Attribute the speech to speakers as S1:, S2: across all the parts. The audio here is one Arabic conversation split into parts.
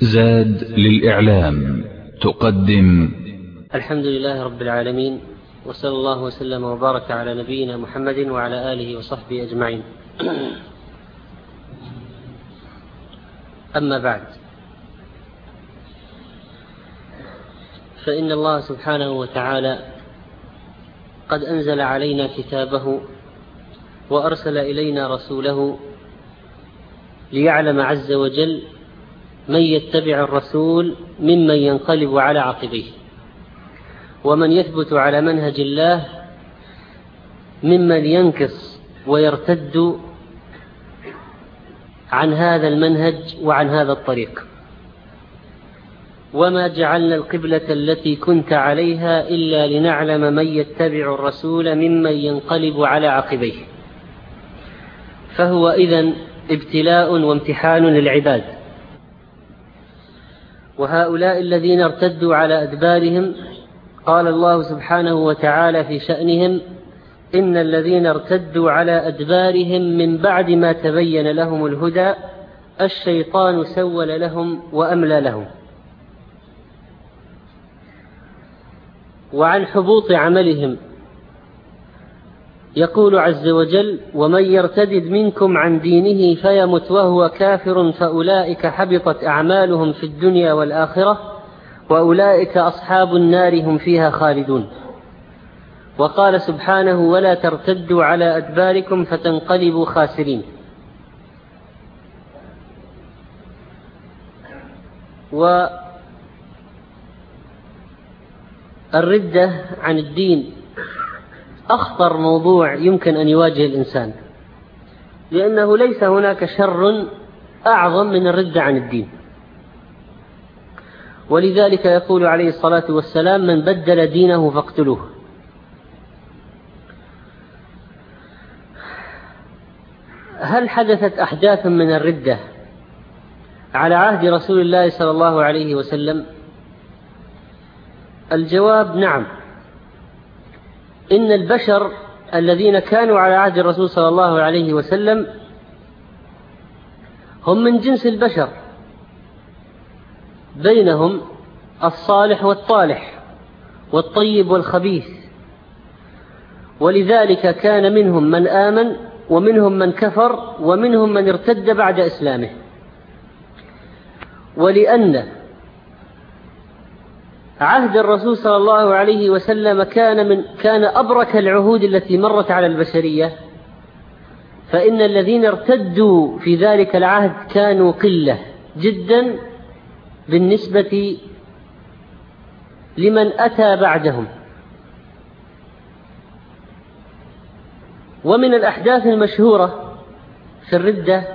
S1: زاد للإعلام تقدم.
S2: الحمد لله رب العالمين، وصلى الله وسلم وبارك على نبينا محمد وعلى آله وصحبه أجمعين. أما بعد، فإن الله سبحانه وتعالى قد أنزل علينا كتابه وأرسل إلينا رسوله ليعلم عز وجل من يتبع الرسول ممن ينقلب على عقبيه، ومن يثبت على منهج الله ممن ينكص ويرتد عن هذا المنهج وعن هذا الطريق. وما جعلنا القبلة التي كنت عليها إلا لنعلم من يتبع الرسول ممن ينقلب على عقبيه. فهو إذن ابتلاء وامتحان للعباد، وهؤلاء الذين ارتدوا على أدبارهم قال الله سبحانه وتعالى في شأنهم: إن الذين ارتدوا على أدبارهم من بعد ما تبين لهم الهدى الشيطان سول لهم وأملى لهم. وعن حبوط عملهم يقول عز وجل: ومن يرتد منكم عن دينه فيمت وهو كافر فأولئك حبطت أعمالهم في الدنيا والآخرة وأولئك أصحاب النار هم فيها خالدون. وقال سبحانه: ولا ترتدوا على أدباركم فتنقلبوا خاسرين. والردة عن الدين أخطر موضوع يمكن أن يواجه الإنسان، لأنه ليس هناك شر أعظم من الردة عن الدين. ولذلك يقول عليه الصلاة والسلام: من بدل دينه فاقتلوه. هل حدثت أحداث من الردة على عهد رسول الله صلى الله عليه وسلم؟ الجواب: نعم. إن البشر الذين كانوا على عهد الرسول صلى الله عليه وسلم هم من جنس البشر، بينهم الصالح والطالح والطيب والخبيث، ولذلك كان منهم من آمن ومنهم من كفر ومنهم من ارتد بعد إسلامه. ولأن عهد الرسول صلى الله عليه وسلم كان أبرك العهود التي مرت على البشرية، فإن الذين ارتدوا في ذلك العهد كانوا قلة جدا بالنسبة لمن أتى بعدهم. ومن الأحداث المشهورة في الردة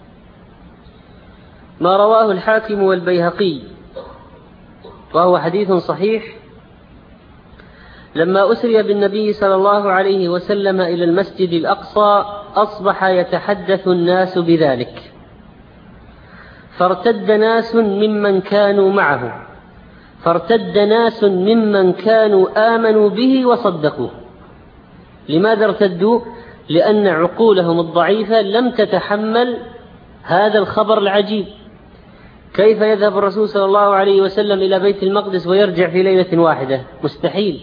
S2: ما رواه الحاكم والبيهقي وهو حديث صحيح: لما أسري بالنبي صلى الله عليه وسلم إلى المسجد الأقصى أصبح يتحدث الناس بذلك، فارتد ناس ممن كانوا آمنوا به وصدقوه. لماذا ارتدوا؟ لأن عقولهم الضعيفة لم تتحمل هذا الخبر العجيب. كيف يذهب الرسول صلى الله عليه وسلم إلى بيت المقدس ويرجع في ليلة واحدة؟ مستحيل.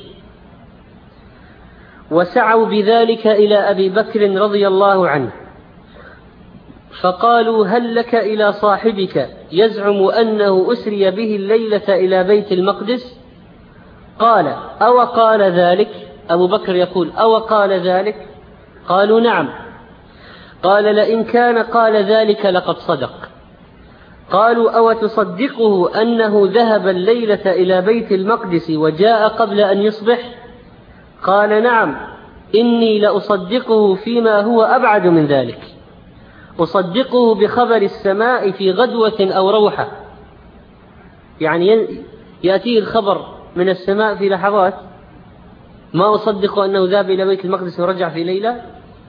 S2: وسعوا بذلك إلى أبي بكر رضي الله عنه فقالوا: هل لك إلى صاحبك يزعم أنه أسري به الليلة إلى بيت المقدس؟ قال: أو قال ذلك؟ أبو بكر يقول: أو قال ذلك؟ قالوا: نعم. قال: لئن كان قال ذلك لقد صدق. قالوا: أو تصدقه أنه ذهب الليلة إلى بيت المقدس وجاء قبل أن يصبح؟ قال: نعم، إني لأصدقه فيما هو أبعد من ذلك، أصدقه بخبر السماء في غدوة أو روحة، يعني يأتيه الخبر من السماء في لحظات، ما أصدق أنه ذهب إلى بيت المقدس ورجع في ليلة.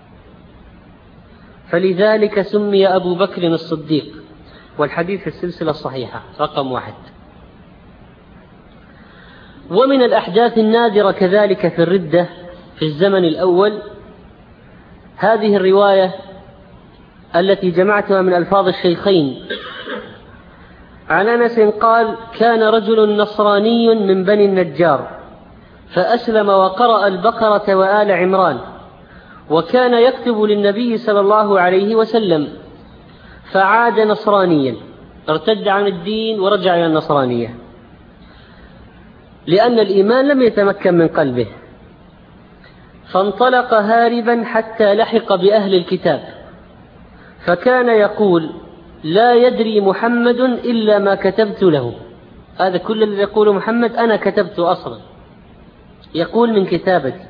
S2: فلذلك سمي أبو بكر الصديق، والحديث في السلسلة الصحيحة رقم 1. ومن الأحداث النادرة كذلك في الردة في الزمن الأول هذه الرواية التي جمعتها من ألفاظ الشيخين عن أنس قال: كان رجل نصراني من بني النجار فأسلم وقرأ البقرة وآل عمران، وكان يكتب للنبي صلى الله عليه وسلم، فعاد نصرانيا، ارتد عن الدين ورجع إلى النصرانية لأن الإيمان لم يتمكن من قلبه، فانطلق هاربا حتى لحق بأهل الكتاب، فكان يقول: لا يدري محمد إلا ما كتبت له. هذا كل الذي يقول محمد أنا كتبت أصلا، يقول من كتابتي.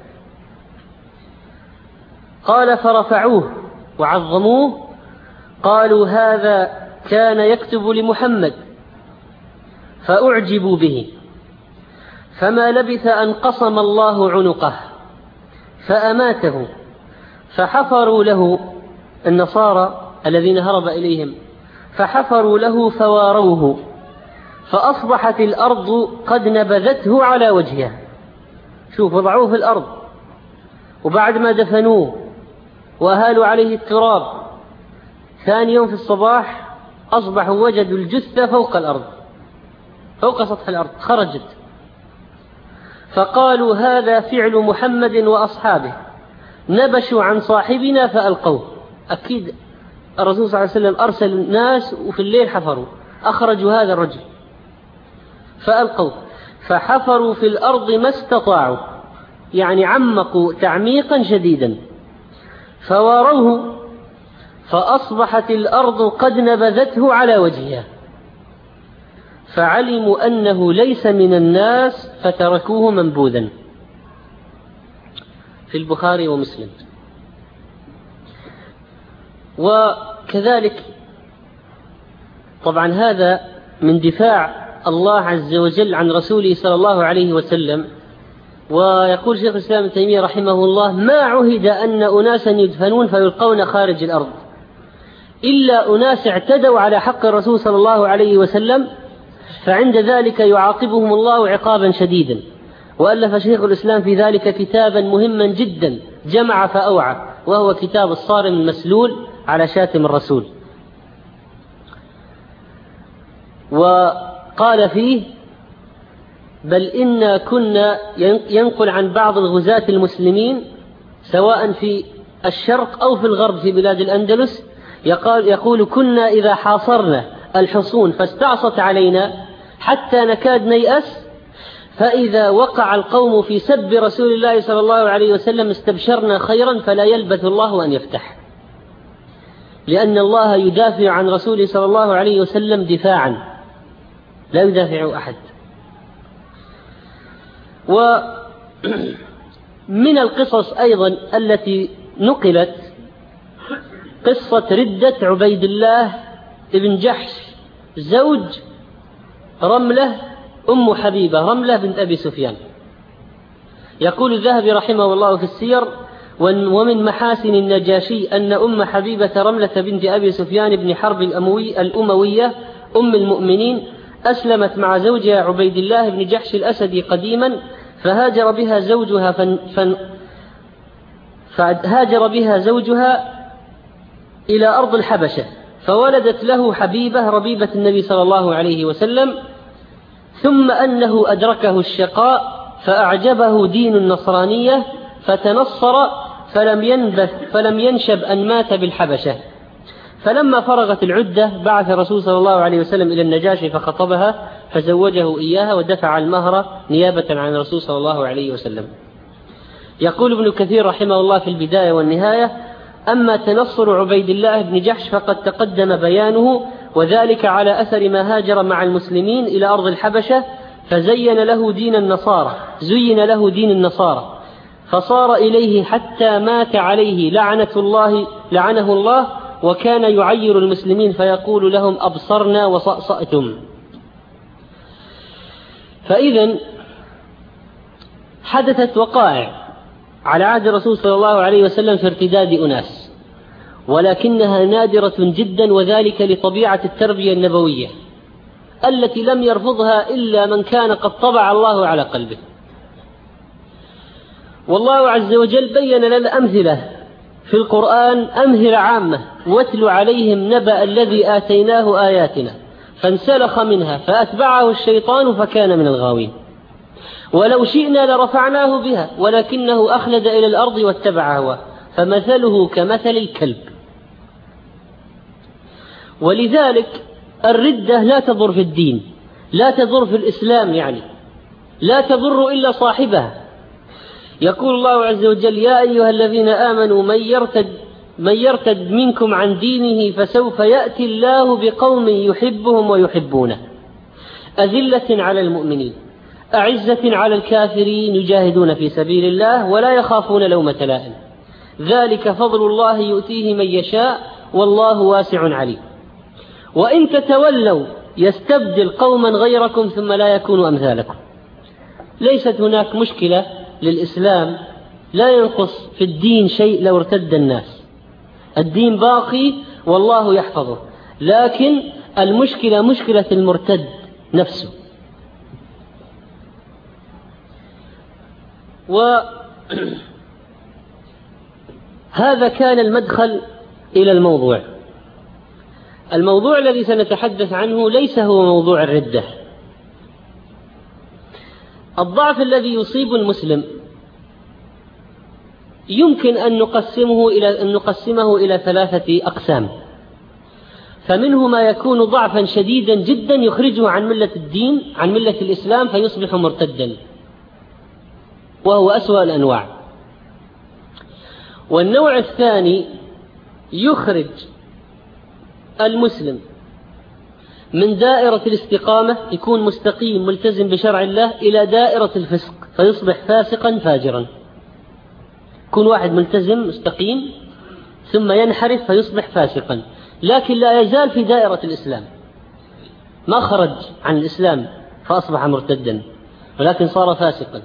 S2: قال: فرفعوه وعظموه، قالوا: هذا كان يكتب لمحمد، فأعجبوا به، فما لبث أن قصم الله عنقه فأماته، فحفروا له النصارى الذين هرب إليهم، فحفروا له فواروه، فأصبحت الأرض قد نبذته على وجهها. شوف، وضعوه في الأرض وبعد ما دفنوه وأهالوا عليه التراب، ثاني يوم في الصباح أصبحوا وجدوا الجثة فوق الأرض، فوق سطح الأرض، خرجت. فقالوا: هذا فعل محمد وأصحابه، نبشوا عن صاحبنا فألقوه. أكيد الرسول صلى الله عليه وسلم أرسل الناس وفي الليل حفروا، أخرجوا هذا الرجل فألقوه، فحفروا في الأرض ما استطاعوا، يعني عمقوا تعميقا شديدا، فواروه، فأصبحت الأرض قد نبذته على وجهها، فعلموا أنه ليس من الناس فتركوه منبوذا. في البخاري ومسلم. وكذلك طبعا هذا من دفاع الله عز وجل عن رسوله صلى الله عليه وسلم. ويقول شيخ الإسلام ابن تيمية رحمه الله: ما عهد أن أناسا يدفنون فيلقون خارج الأرض إلا أناس اعتدوا على حق الرسول صلى الله عليه وسلم، فعند ذلك يعاقبهم الله عقابا شديدا. وألف شيخ الإسلام في ذلك كتابا مهما جدا جمع فأوعى، وهو كتاب الصارم المسلول على شاتم الرسول. وقال فيه: بل إنا كنا، ينقل عن بعض الغزاة المسلمين سواء في الشرق أو في الغرب في بلاد الأندلس، يقول: كنا إذا حاصرنا الحصون فاستعصت علينا حتى نكاد نيأس، فإذا وقع القوم في سب رسول الله صلى الله عليه وسلم استبشرنا خيرا فلا يلبث الله أن يفتح، لأن الله يدافع عن رسوله صلى الله عليه وسلم دفاعا لا يدافع أحد. ومن القصص أيضا التي نقلت قصة ردة عبيد الله بن جحش زوج رملة أم حبيبة، رملة بنت أبي سفيان. يقول الذهبي رحمه الله في السير: ومن محاسن النجاشي أن أم حبيبة رملة بنت أبي سفيان بن حرب الأموية أم المؤمنين أسلمت مع زوجها عبيد الله بن جحش الأسدي قديما، فهاجر بها زوجها إلى أرض الحبشة، فولدت له حبيبة ربيبة النبي صلى الله عليه وسلم، ثم أنه أدركه الشقاء فأعجبه دين النصرانية فتنصر، فلم ينشب أن مات بالحبشة. فلما فرغت العدة بعث الرسول صلى الله عليه وسلم إلى النجاشي فخطبها فزوجه إياها ودفع المهر نيابة عن الرسول صلى الله عليه وسلم. يقول ابن كثير رحمه الله في البداية والنهاية: أما تنصر عبيد الله بن جحش فقد تقدم بيانه، وذلك على أثر ما هاجر مع المسلمين إلى أرض الحبشة فزين له دين النصارى فصار إليه حتى مات عليه لعنه الله، وكان يعير المسلمين فيقول لهم: أبصرنا وصأصأتم. فإذا حدثت وقائع على عهد الرسول صلى الله عليه وسلم في ارتداد أناس، ولكنها نادرة جدا، وذلك لطبيعة التربية النبوية التي لم يرفضها إلا من كان قد طبع الله على قلبه. والله عز وجل بين لنا أمثلة في القرآن، أمثلة عامة: واتل عليهم نبأ الذي آتيناه آياتنا فانسلخ منها فأتبعه الشيطان فكان من الغاوين. ولو شئنا لرفعناه بها ولكنه أخلد إلى الأرض واتبع هواه فمثله كمثل الكلب. ولذلك الردة لا تضر في الدين، لا تضر في الإسلام، يعني لا تضر إلا صاحبها. يقول الله عز وجل: يا أيها الذين آمنوا من يرتد منكم عن دينه فسوف يأتي الله بقوم يحبهم ويحبونه أذلة على المؤمنين أعزة على الكافرين يجاهدون في سبيل الله ولا يخافون لومة لائم ذلك فضل الله يؤتيه من يشاء والله واسع عليم. وإن تتولوا يستبدل قوما غيركم ثم لا يكونوا أمثالكم. ليست هناك مشكلة للإسلام، لا ينقص في الدين شيء لو ارتد الناس، الدين باقي والله يحفظه، لكن المشكلة مشكلة المرتد نفسه. وهذا كان المدخل إلى الموضوع. الموضوع الذي سنتحدث عنه ليس هو موضوع الردة. الضعف الذي يصيب المسلم يمكن أن نقسمه إلى 3 أقسام. فمنه ما يكون ضعفا شديدا جدا يخرجه عن ملة الدين، عن ملة الإسلام، فيصبح مرتدا، وهو أسوأ الأنواع. والنوع الثاني يخرج المسلم من دائرة الاستقامة، يكون مستقيم ملتزم بشرع الله، إلى دائرة الفسق فيصبح فاسقا فاجرا. يكون واحد ملتزم مستقيم ثم ينحرف فيصبح فاسقا، لكن لا يزال في دائرة الإسلام، ما خرج عن الإسلام فأصبح مرتدا، ولكن صار فاسقا.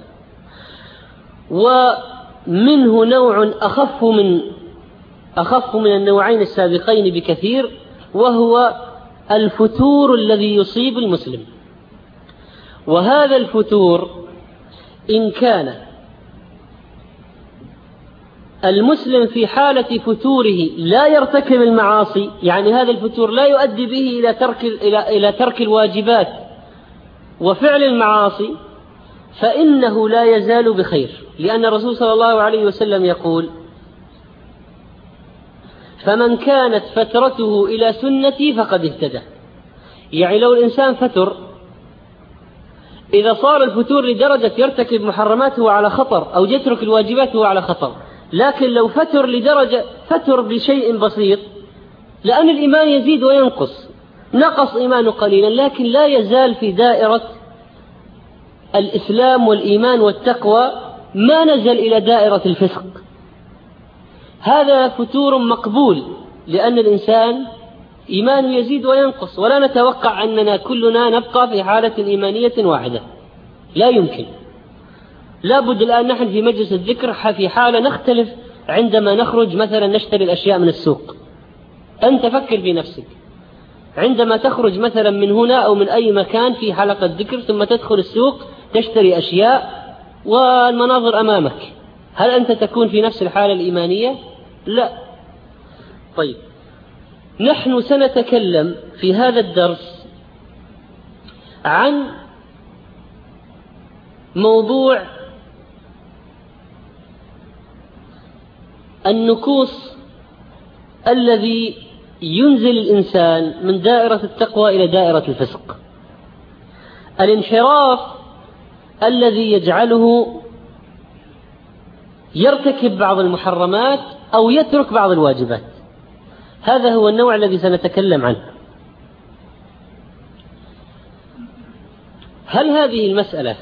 S2: ومنه نوع أخف من النوعين السابقين بكثير، وهو الفتور الذي يصيب المسلم. وهذا الفتور إن كان المسلم في حالة فتوره لا يرتكب المعاصي، يعني هذا الفتور لا يؤدي به إلى ترك الواجبات وفعل المعاصي، فإنه لا يزال بخير، لأن الرسول صلى الله عليه وسلم يقول: فمن كانت فترته إلى سنتي فقد اهتدى. يعني لو الإنسان فتر، إذا صار الفتور لدرجة يرتكب محرمات هو على خطر، أو يترك الواجبات هو على خطر. لكن لو فتر لدرجة فتر بشيء بسيط، لأن الإيمان يزيد وينقص، نقص إيمانه قليلا لكن لا يزال في دائرة الإسلام والإيمان والتقوى، ما نزل إلى دائرة الفسق. هذا فتور مقبول، لأن الإنسان إيمانه يزيد وينقص، ولا نتوقع أننا كلنا نبقى في حالة إيمانية واحدة، لا يمكن. لابد الآن نحن في مجلس الذكر في حالة نختلف عندما نخرج مثلا نشتري الأشياء من السوق. أنت فكر في نفسك عندما تخرج مثلا من هنا أو من أي مكان في حلقة ذكر، ثم تدخل السوق تشتري أشياء والمناظر أمامك، هل أنت تكون في نفس الحالة الإيمانية؟ لا. طيب، نحن سنتكلم في هذا الدرس عن موضوع النكوص الذي ينزل الإنسان من دائرة التقوى إلى دائرة الفسق، الانحراف الذي يجعله يرتكب بعض المحرمات أو يترك بعض الواجبات. هذا هو النوع الذي سنتكلم عنه. هل هذه المسألة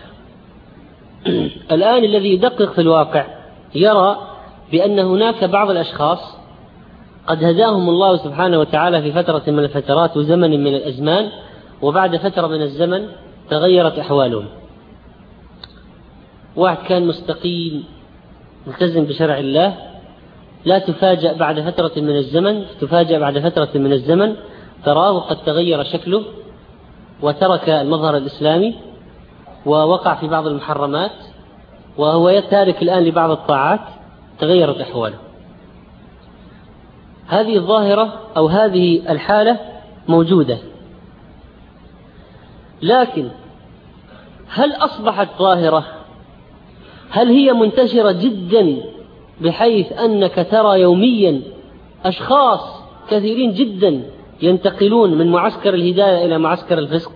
S2: الآن الذي يدقق في الواقع يرى بأن هناك بعض الأشخاص قد هداهم الله سبحانه وتعالى في فترة من الفترات وزمن من الأزمان، وبعد فترة من الزمن تغيرت أحوالهم. واحد كان مستقيم ملتزم بشرع الله، لا تفاجأ بعد فترة من الزمن تراه قد تغير شكله وترك المظهر الإسلامي ووقع في بعض المحرمات، وهو تارك الآن لبعض الطاعات، تغيرت أحواله. هذه الظاهرة أو هذه الحالة موجودة، لكن هل أصبحت ظاهرة؟ هل هي منتشرة جدا بحيث أنك ترى يوميا أشخاص كثيرين جدا ينتقلون من معسكر الهداية إلى معسكر الفسق؟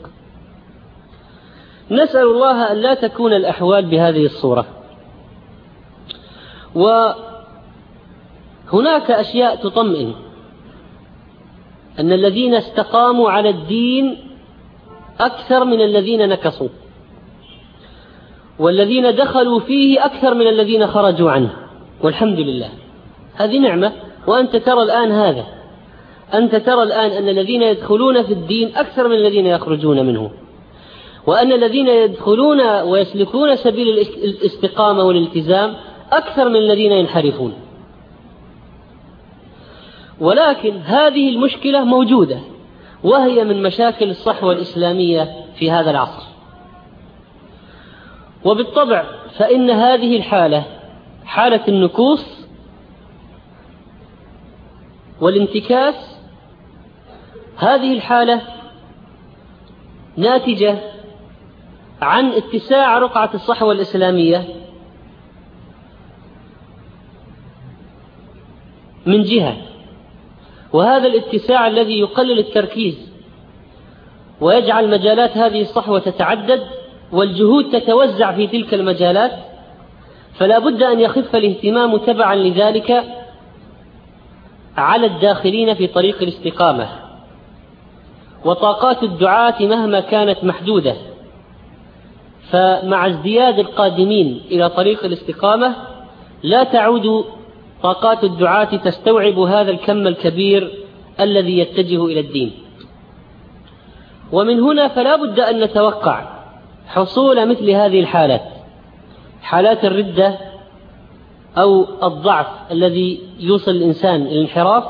S2: نسأل الله أن لا تكون الأحوال بهذه الصورة. وهناك أشياء تطمئن، أن الذين استقاموا على الدين أكثر من الذين نكصوا، والذين دخلوا فيه أكثر من الذين خرجوا عنه، والحمد لله، هذه نعمة. وأنت ترى الآن هذا، أنت ترى الآن أن الذين يدخلون في الدين أكثر من الذين يخرجون منه، وأن الذين يدخلون ويسلكون سبيل الاستقامة والالتزام أكثر من الذين ينحرفون. ولكن هذه المشكلة موجودة، وهي من مشاكل الصحوة الإسلامية في هذا العصر. وبالطبع فإن هذه الحالة، حالة النكوص والانتكاس، هذه الحالة ناتجة عن اتساع رقعة الصحوة الإسلامية من جهة، وهذا الاتساع الذي يقلل التركيز ويجعل مجالات هذه الصحوة تتعدد والجهود تتوزع في تلك المجالات، فلا بد أن يخف الاهتمام تبعا لذلك على الداخلين في طريق الاستقامة. وطاقات الدعاة مهما كانت محدودة، فمع ازدياد القادمين إلى طريق الاستقامة لا تعود طاقات الدعاة تستوعب هذا الكم الكبير الذي يتجه إلى الدين. ومن هنا فلا بد أن نتوقع حصول مثل هذه الحالات، حالات الردة أو الضعف الذي يوصل الإنسان إلى الانحراف.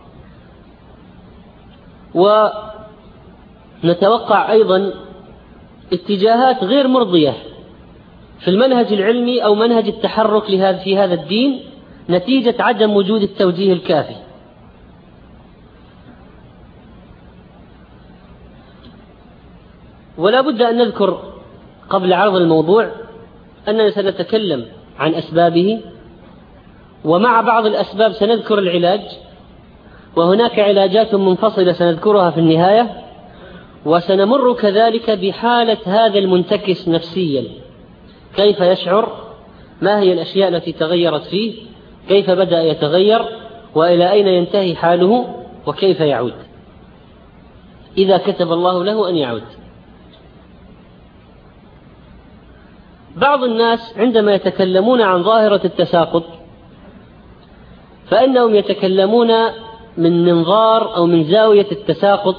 S2: ونتوقع أيضا اتجاهات غير مرضية في المنهج العلمي أو منهج التحرك في هذا الدين نتيجة عدم وجود التوجيه الكافي. ولا بد أن نذكر قبل عرض الموضوع أننا سنتكلم عن أسبابه، ومع بعض الأسباب سنذكر العلاج، وهناك علاجات منفصلة سنذكرها في النهاية. وسنمر كذلك بحالة هذا المنتكس نفسيا، كيف يشعر، ما هي الأشياء التي تغيرت فيه، كيف بدأ يتغير، وإلى أين ينتهي حاله، وكيف يعود إذا كتب الله له أن يعود. بعض الناس عندما يتكلمون عن ظاهرة التساقط فإنهم يتكلمون من منظار أو من زاوية التساقط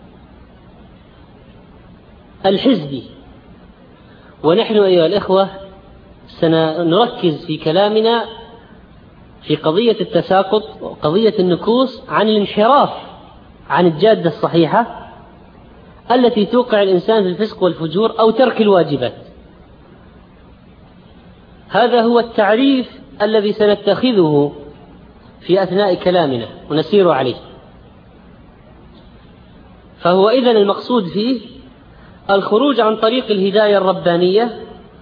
S2: الحزبي، ونحن أيها الإخوة سنركز في كلامنا في قضية التساقط وقضية النكوص عن الانحراف عن الجادة الصحيحة التي توقع الإنسان في الفسق والفجور أو ترك الواجبات. هذا هو التعريف الذي سنتخذه في أثناء كلامنا ونسير عليه. فهو إذن المقصود فيه الخروج عن طريق الهداية الربانية،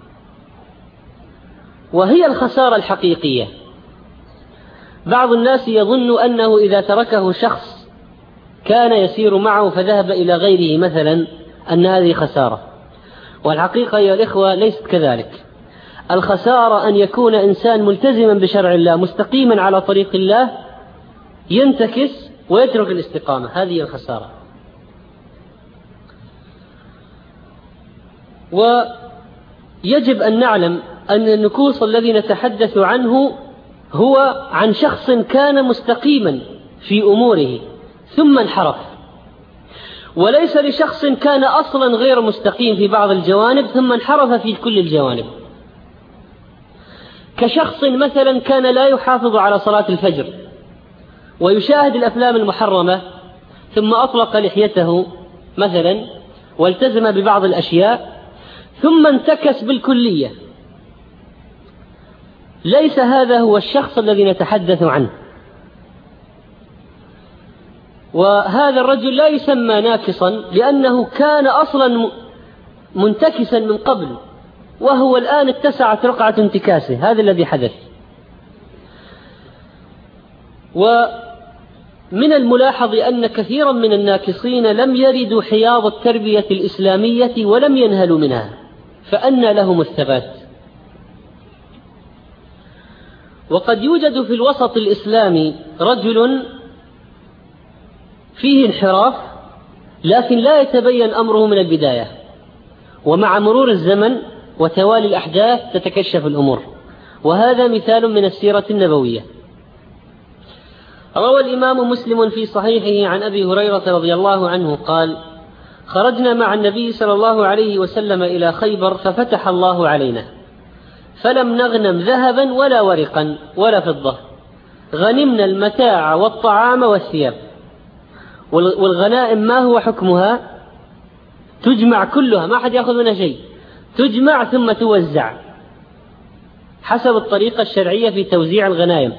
S2: وهي الخسارة الحقيقية. بعض الناس يظن أنه إذا تركه شخص كان يسير معه فذهب إلى غيره مثلا أن هذه خسارة، والحقيقة يا الإخوة ليست كذلك. الخسارة أن يكون إنسان ملتزما بشرع الله مستقيما على طريق الله ينتكس ويترك الاستقامة، هذه الخسارة. ويجب أن نعلم أن النكوص الذي نتحدث عنه هو عن شخص كان مستقيما في أموره ثم انحرف، وليس لشخص كان أصلا غير مستقيم في بعض الجوانب ثم انحرف في كل الجوانب. كشخص مثلا كان لا يحافظ على صلاة الفجر ويشاهد الأفلام المحرمة ثم أطلق لحيته مثلا والتزم ببعض الأشياء ثم انتكس بالكلية. ليس هذا هو الشخص الذي نتحدث عنه، وهذا الرجل لا يسمى ناكصا لأنه كان أصلا منتكسا من قبل، وهو الآن اتسعت رقعة انتكاسه. هذا الذي حدث. ومن الملاحظ أن كثيرا من الناكصين لم يردوا حياض التربية الإسلامية ولم ينهلوا منها، فأنى لهم الثبات. وقد يوجد في الوسط الإسلامي رجل فيه انحراف، لكن لا يتبين أمره من البداية، ومع مرور الزمن وتوالي الأحداث تتكشف الأمور. وهذا مثال من السيرة النبوية. روى الإمام مسلم في صحيحه عن أبي هريرة رضي الله عنه قال: خرجنا مع النبي صلى الله عليه وسلم إلى خيبر ففتح الله علينا، فلم نغنم ذهبا ولا ورقا ولا فضة، غنمنا المتاع والطعام والثياب. والغنائم ما هو حكمها؟ تجمع كلها، ما حد يأخذ منها شيء، تجمع ثم توزع حسب الطريقة الشرعية في توزيع الغنائم.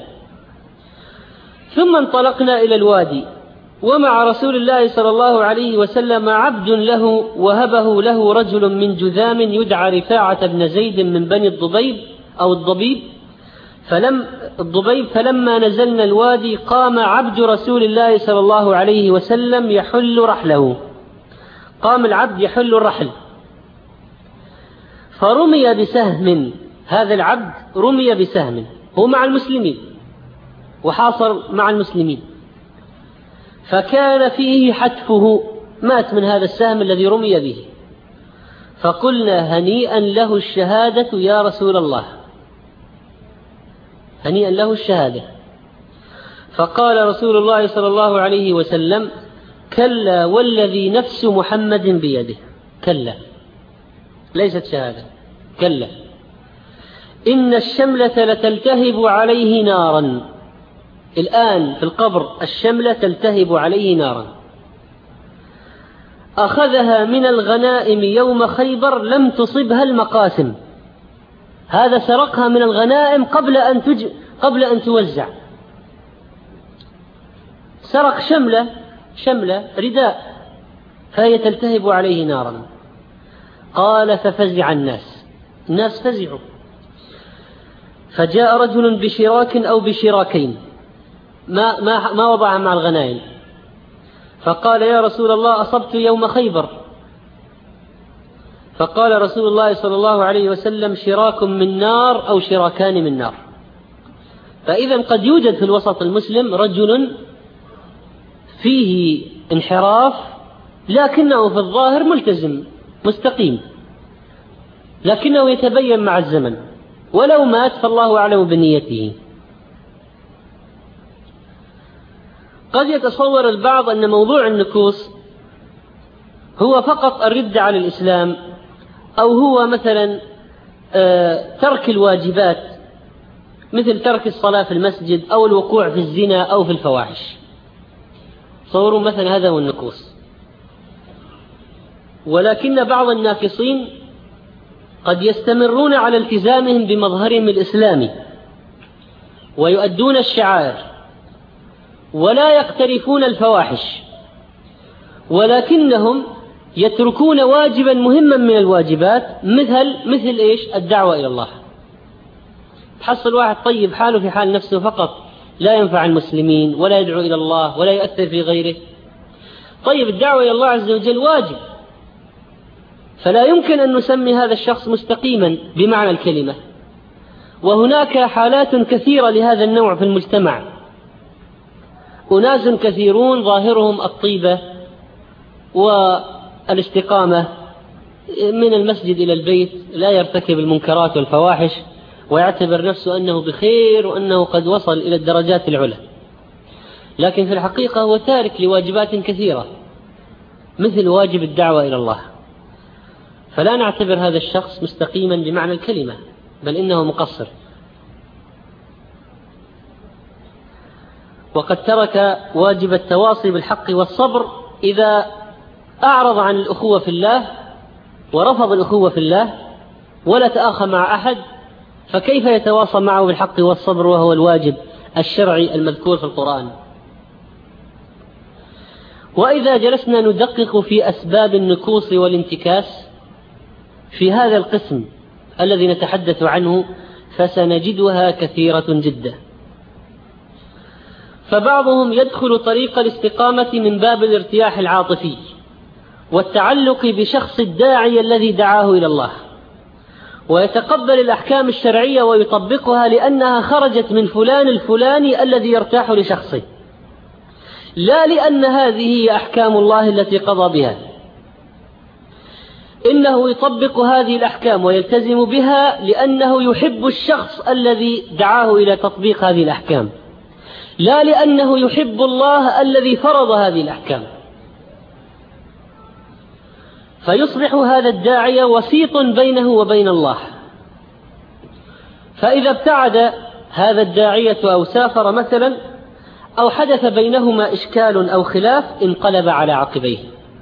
S2: ثم انطلقنا إلى الوادي، ومع رسول الله صلى الله عليه وسلم عبد له وهبه له رجل من جذام يدعى رفاعة بن زيد من بني الضبيب أو الضبيب. فلما نزلنا الوادي قام عبد رسول الله صلى الله عليه وسلم يحل رحله. قام العبد يحل الرحل، فرمي بسهم. هذا العبد رمي بسهم، هو مع المسلمين وحاصر مع المسلمين، فكان فيه حتفه، مات من هذا السهم الذي رمي به. فقلنا: هنيئا له الشهادة يا رسول الله، هنيئا له الشهادة. فقال رسول الله صلى الله عليه وسلم: كلا والذي نفس محمد بيده، كلا، ليست شهادة، كلا، إن الشملة لتلتهب عليه نارا. الآن في القبر الشملة تلتهب عليه نارا، أخذها من الغنائم يوم خيبر لم تصبها المقاسم. هذا سرقها من الغنائم قبل أن توزع. سرق شملة رداء، فهي تلتهب عليه نارا. قال: ففزع الناس فزعوا، فجاء رجل بشراك أو بشراكين ما وضعها مع الغنائم، فقال: يا رسول الله أصبت يوم خيبر. فقال رسول الله صلى الله عليه وسلم: شراك من نار أو شراكان من نار. فإذا قد يوجد في الوسط المسلم رجل فيه انحراف، لكنه في الظاهر ملتزم مستقيم، لكنه يتبين مع الزمن، ولو مات فالله أعلم بنيته. قد يتصور البعض أن موضوع النكوص هو فقط الرد على الإسلام، أو هو مثلا ترك الواجبات مثل ترك الصلاة في المسجد أو الوقوع في الزنا أو في الفواحش. تصوروا مثلا هذا هو النكوص. ولكن بعض الناكصين قد يستمرون على التزامهم بمظهرهم الإسلامي ويؤدون الشعائر ولا يقترفون الفواحش، ولكنهم يتركون واجبا مهما من الواجبات مثل إيش؟ الدعوة إلى الله. تحصل واحد طيب حاله في حال نفسه فقط، لا ينفع المسلمين ولا يدعو إلى الله ولا يؤثر في غيره. طيب الدعوة إلى الله عز وجل واجب، فلا يمكن أن نسمي هذا الشخص مستقيما بمعنى الكلمة. وهناك حالات كثيرة لهذا النوع في المجتمع، أناس كثيرون ظاهرهم الطيبة والاستقامة من المسجد إلى البيت، لا يرتكب المنكرات والفواحش ويعتبر نفسه أنه بخير وأنه قد وصل إلى الدرجات العلى، لكن في الحقيقة هو تارك لواجبات كثيرة مثل واجب الدعوة إلى الله. فلا نعتبر هذا الشخص مستقيما بمعنى الكلمة، بل إنه مقصر. وقد ترك واجب التواصي بالحق والصبر إذا أعرض عن الأخوة في الله ورفض الأخوة في الله ولا تآخى مع أحد، فكيف يتواصى معه بالحق والصبر وهو الواجب الشرعي المذكور في القرآن؟ وإذا جلسنا ندقق في أسباب النكوص والانتكاس في هذا القسم الذي نتحدث عنه فسنجدها كثيرة جدا. فبعضهم يدخل طريق الاستقامة من باب الارتياح العاطفي والتعلق بشخص الداعي الذي دعاه إلى الله، ويتقبل الأحكام الشرعية ويطبقها لأنها خرجت من فلان الفلاني الذي يرتاح لشخصه، لا لأن هذه هي أحكام الله التي قضى بها. إنه يطبق هذه الأحكام ويلتزم بها لأنه يحب الشخص الذي دعاه إلى تطبيق هذه الأحكام، لا لأنه يحب الله الذي فرض هذه الأحكام. فيصبح هذا الداعية وسيط بينه وبين الله. فإذا ابتعد هذا الداعية أو سافر مثلا أو حدث بينهما إشكال أو خلاف انقلب على عقبيه،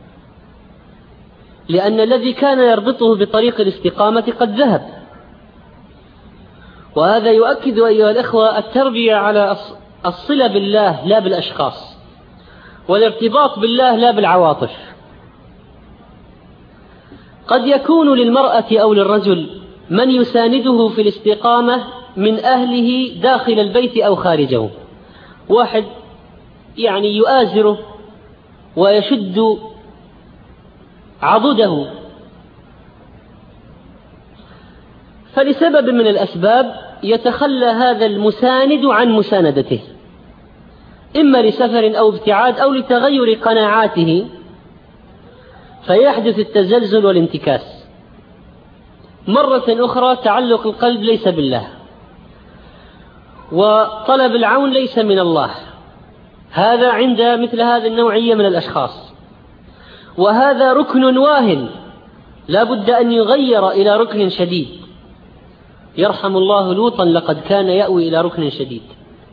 S2: لأن الذي كان يربطه بطريق الاستقامة قد ذهب. وهذا يؤكد أيها الإخوة التربية على الصلة بالله لا بالأشخاص، والارتباط بالله لا بالعواطف. قد يكون للمرأة أو للرجل من يسانده في الاستقامة من أهله داخل البيت أو خارجه، واحد يعني يؤازره ويشد عضده، فلسبب من الأسباب يتخلى هذا المساند عن مساندته، إما لسفر أو ابتعاد أو لتغير قناعاته، فيحدث التزلزل والانتكاس. مرة أخرى تعلق القلب ليس بالله، وطلب العون ليس من الله، هذا عند مثل هذه النوعية من الأشخاص، وهذا ركن واهن لا بد أن يغير إلى ركن شديد. يرحم الله لوطا لقد كان يأوي إلى ركن شديد.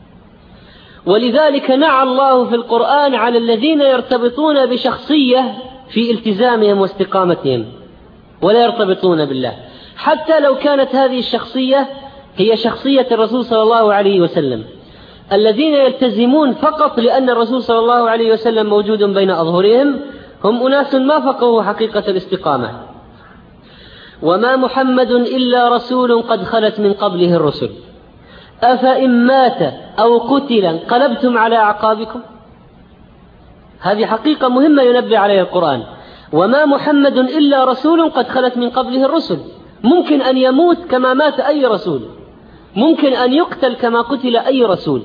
S2: ولذلك نعى الله في القرآن على الذين يرتبطون بشخصية في التزامهم واستقامتهم ولا يرتبطون بالله، حتى لو كانت هذه الشخصية هي شخصية الرسول صلى الله عليه وسلم. الذين يلتزمون فقط لأن الرسول صلى الله عليه وسلم موجود بين أظهرهم هم أناس ما فقهوا حقيقة الاستقامة. وما محمد إلا رسول قد خلت من قبله الرسل أفإن مات أو قتل انقلبتم على أعقابكم. هذه حقيقة مهمة ينبه عليها القرآن. وما محمد إلا رسول قد خلت من قبله الرسل، ممكن أن يموت كما مات أي رسول، ممكن أن يقتل كما قتل أي رسول.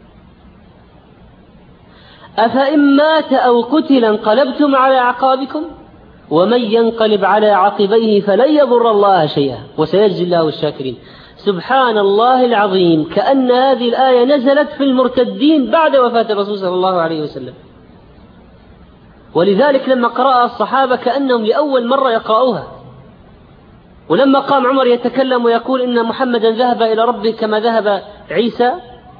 S2: أفإن مات أو قتل انقلبتم على أعقابكم ومن ينقلب على عقبيه فلن يضر الله شيئا وسيجزي الله الشاكرين. سبحان الله العظيم، كأن هذه الآية نزلت في المرتدين بعد وفاة الرسول صلى الله عليه وسلم. ولذلك لما قرأها الصحابة كأنهم لأول مرة يقرأوها. ولما قام عمر يتكلم ويقول إن محمدا ذهب إلى ربه كما ذهب عيسى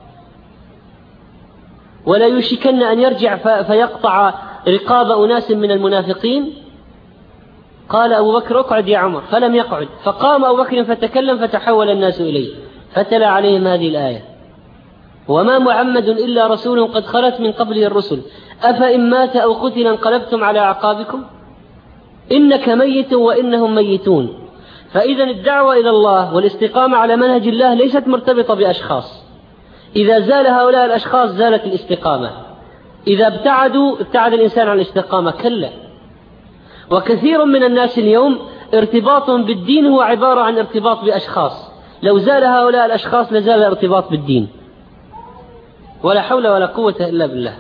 S2: ولا يشكن أن يرجع فيقطع رقاب أناس من المنافقين، قال أبو بكر اقعد يا عمر، فلم يقعد، فقام أبو بكر فتكلم فتحول الناس إليه فتلا عليهم هذه الآية: وما محمد إلا رسول قد خلت من قبله الرسل أفإن مات أو قتل انقلبتم على أعقابكم إنك ميت وإنهم ميتون. فإذا الدعوة إلى الله والاستقامة على منهج الله ليست مرتبطة بأشخاص. إذا زال هؤلاء الأشخاص زالت الاستقامة، إذا ابتعد الإنسان عن الاستقامة كلا. وكثير من الناس اليوم ارتباطهم بالدين هو عبارة عن ارتباط بأشخاص، لو زال هؤلاء الأشخاص لزال الارتباط بالدين. ولا حول ولا قوة إلا بالله.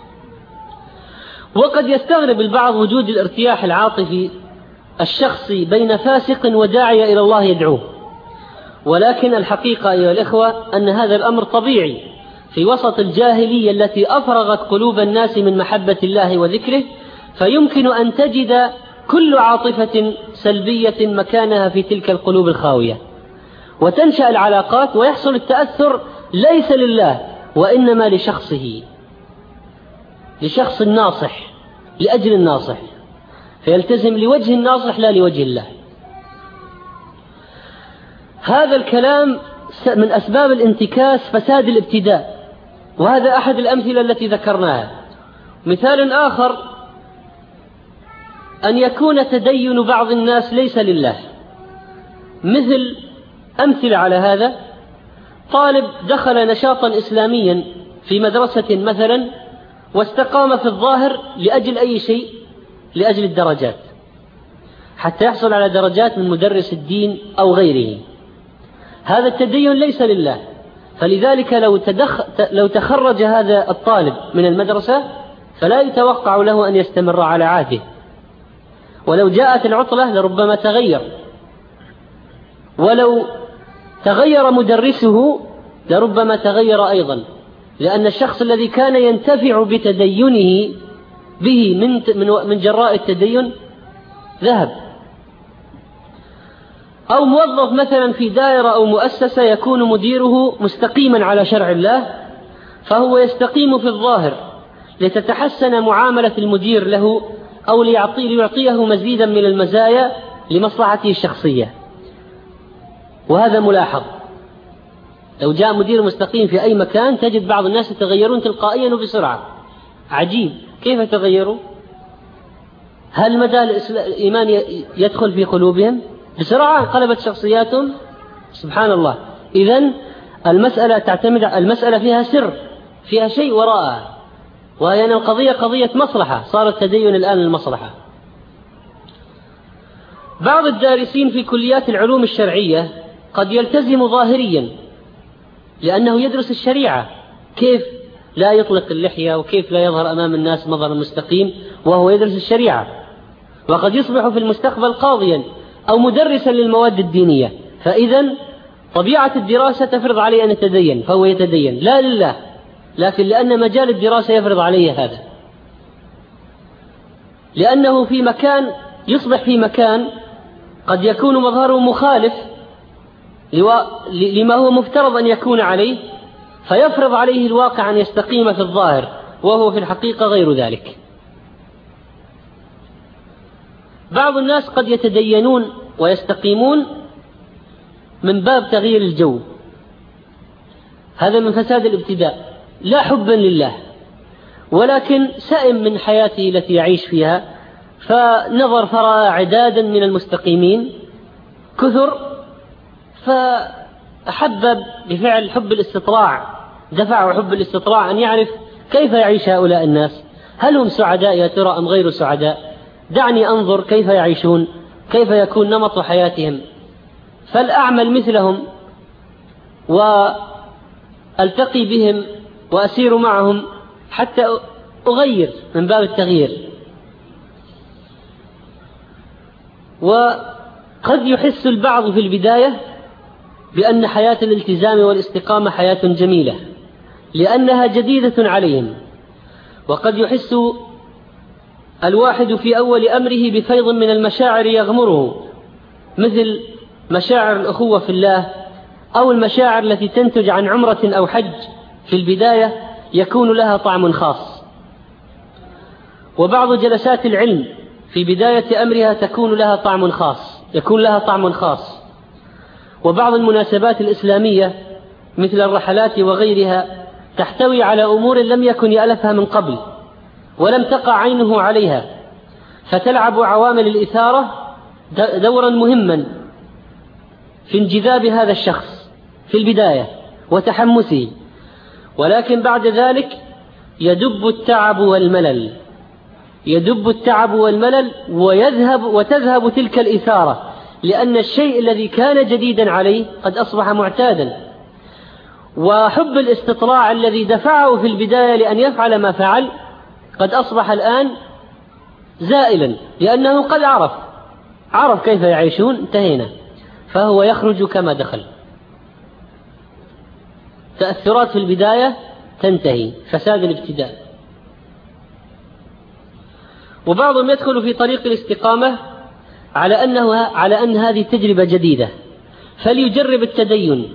S2: وقد يستغرب البعض وجود الارتياح العاطفي الشخصي بين فاسق وداعية إلى الله يدعوه، ولكن الحقيقة أيها الإخوة أن هذا الأمر طبيعي في وسط الجاهلية التي أفرغت قلوب الناس من محبة الله وذكره، فيمكن أن تجد كل عاطفة سلبية مكانها في تلك القلوب الخاوية، وتنشأ العلاقات ويحصل التأثر ليس لله وإنما لشخصه، لشخص الناصح، لأجل الناصح، فيلتزم لوجه الناصح لا لوجه الله. هذا الكلام من أسباب الانتكاس فساد الابتداء، وهذا أحد الأمثلة التي ذكرناها. مثال آخر أن يكون تدين بعض الناس ليس لله مثل أمثلة على هذا: طالب دخل نشاطا إسلاميا في مدرسة مثلا واستقام في الظاهر لأجل أي شيء، لأجل الدرجات، حتى يحصل على درجات من مدرس الدين أو غيره. هذا التدين ليس لله، فلذلك لو تخرج هذا الطالب من المدرسة فلا يتوقع له أن يستمر على عهده، ولو جاءت العطلة لربما تغير، ولو تغير مدرسه لربما تغير أيضا، لأن الشخص الذي كان ينتفع بتدينه به من جراء التدين ذهب. أو موظف مثلا في دائرة أو مؤسسة يكون مديره مستقيما على شرع الله، فهو يستقيم في الظاهر لتتحسن معاملة المدير له أو ليعطيه مزيدا من المزايا لمصلحته الشخصية، وهذا ملاحظ. لو جاء مدير مستقيم في أي مكان تجد بعض الناس يتغيرون تلقائيا وبسرعة. عجيب، كيف تغيروا؟ هل مدى الإيمان يدخل في قلوبهم؟ بسرعة انقلبت شخصياتهم. سبحان الله. إذن المسألة تعتمد، المسألة فيها سر، فيها شيء وراءها، وهي أن القضية قضية مصلحة، صار التدين الآن المصلحة. بعض الدارسين في كليات العلوم الشرعية قد يلتزم ظاهريا لأنه يدرس الشريعة، كيف لا يطلق اللحية وكيف لا يظهر أمام الناس مظهر مستقيم وهو يدرس الشريعة، وقد يصبح في المستقبل قاضيا أو مدرسا للمواد الدينية، فإذا طبيعة الدراسة تفرض عليه أن يتدين فهو يتدين، لا لله، لكن لأن مجال الدراسة يفرض عليه هذا، لأنه في مكان يصبح في مكان قد يكون مظهره مخالف لما هو مفترض أن يكون عليه، فيفرض عليه الواقع أن يستقيم في الظاهر وهو في الحقيقة غير ذلك. بعض الناس قد يتدينون ويستقيمون من باب تغيير الجو، هذا من فساد الابتداء، لا حبا لله، ولكن سئم من حياته التي يعيش فيها، فنظر فرأى عدادا من المستقيمين كثر، فأحب بفعل حب الاستطلاع، دفع حب الاستطلاع أن يعرف كيف يعيش هؤلاء الناس، هل هم سعداء يا ترى أم غير سعداء، دعني أنظر كيف يعيشون، كيف يكون نمط حياتهم، فالأعمل مثلهم وألتقي بهم وأسير معهم حتى أغير من باب التغيير. وقد يحس البعض في البداية بأن حياة الالتزام والاستقامة حياة جميلة لأنها جديدة عليهم، وقد يحس الواحد في أول أمره بفيض من المشاعر يغمره، مثل مشاعر الأخوة في الله أو المشاعر التي تنتج عن عمرة أو حج، في البداية يكون لها طعم خاص. وبعض جلسات العلم في بداية أمرها تكون لها طعم خاص، وبعض المناسبات الإسلامية مثل الرحلات وغيرها تحتوي على أمور لم يكن يألفها من قبل ولم تقع عينه عليها، فتلعب عوامل الإثارة دورا مهما في انجذاب هذا الشخص في البداية وتحمسه، ولكن بعد ذلك يدب التعب والملل وتذهب تلك الإثارة، لأن الشيء الذي كان جديدا عليه قد أصبح معتادا، وحب الاستطلاع الذي دفعه في البداية لأن يفعل ما فعل قد أصبح الآن زائلا، لأنه قد عرف كيف يعيشون، انتهينا، فهو يخرج كما دخل. تأثرات في البداية تنتهي، فساد الابتداء. وبعضهم يدخل في طريق الاستقامة على أن هذه تجربة جديدة فليجرب التدين،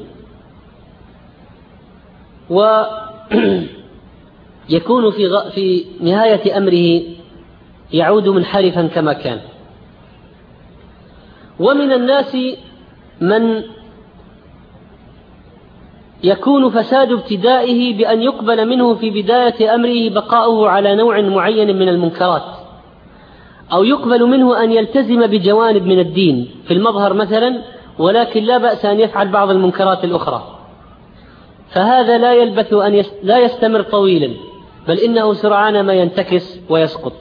S2: ويكون في نهاية أمره يعود منحرفا كما كان. ومن الناس من يكون فساد ابتدائه بأن يقبل منه في بداية أمره بقاؤه على نوع معين من المنكرات، أو يقبل منه أن يلتزم بجوانب من الدين في المظهر مثلا، ولكن لا بأس أن يفعل بعض المنكرات الأخرى، فهذا لا يلبث لا يستمر طويلا، بل إنه سرعان ما ينتكس ويسقط.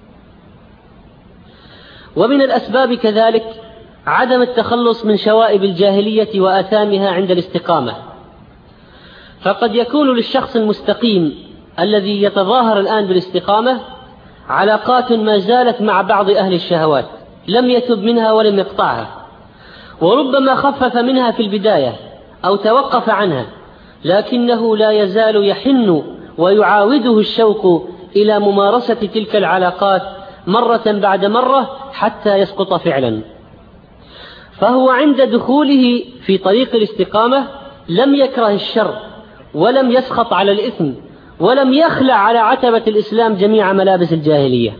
S2: ومن الأسباب كذلك عدم التخلص من شوائب الجاهلية وآثامها عند الاستقامة، فقد يكون للشخص المستقيم الذي يتظاهر الآن بالاستقامة علاقات ما زالت مع بعض أهل الشهوات لم يتب منها ولم يقطعها، وربما خفف منها في البداية أو توقف عنها، لكنه لا يزال يحن ويعاوده الشوق إلى ممارسة تلك العلاقات مرة بعد مرة حتى يسقط فعلا. فهو عند دخوله في طريق الاستقامة لم يكره الشر ولم يسخط على الإثم ولم يخلع على عتبة الإسلام جميع ملابس الجاهلية،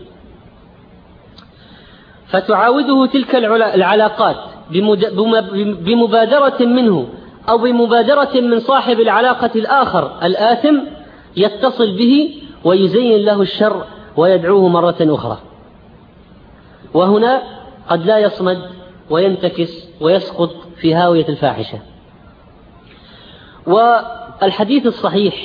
S2: فتعاوده تلك العلاقات بمبادرة منه أو بمبادرة من صاحب العلاقة الآخر الآثم يتصل به ويزين له الشر ويدعوه مرة أخرى، وهنا قد لا يصمد وينتكس ويسقط في هاوية الفاحشة. والحديث الصحيح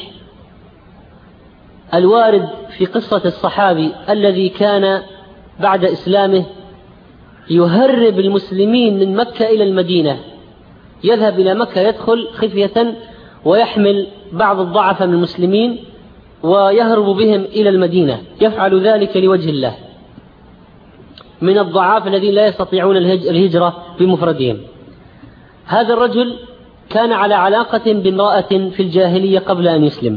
S2: الوارد في قصة الصحابي الذي كان بعد إسلامه يهرب المسلمين من مكة إلى المدينة، يذهب إلى مكة يدخل خفية ويحمل بعض الضعف من المسلمين ويهرب بهم إلى المدينة، يفعل ذلك لوجه الله من الضعاف الذين لا يستطيعون الهجرة بمفردهم. هذا الرجل كان على علاقة بامرأة في الجاهلية قبل أن يسلم،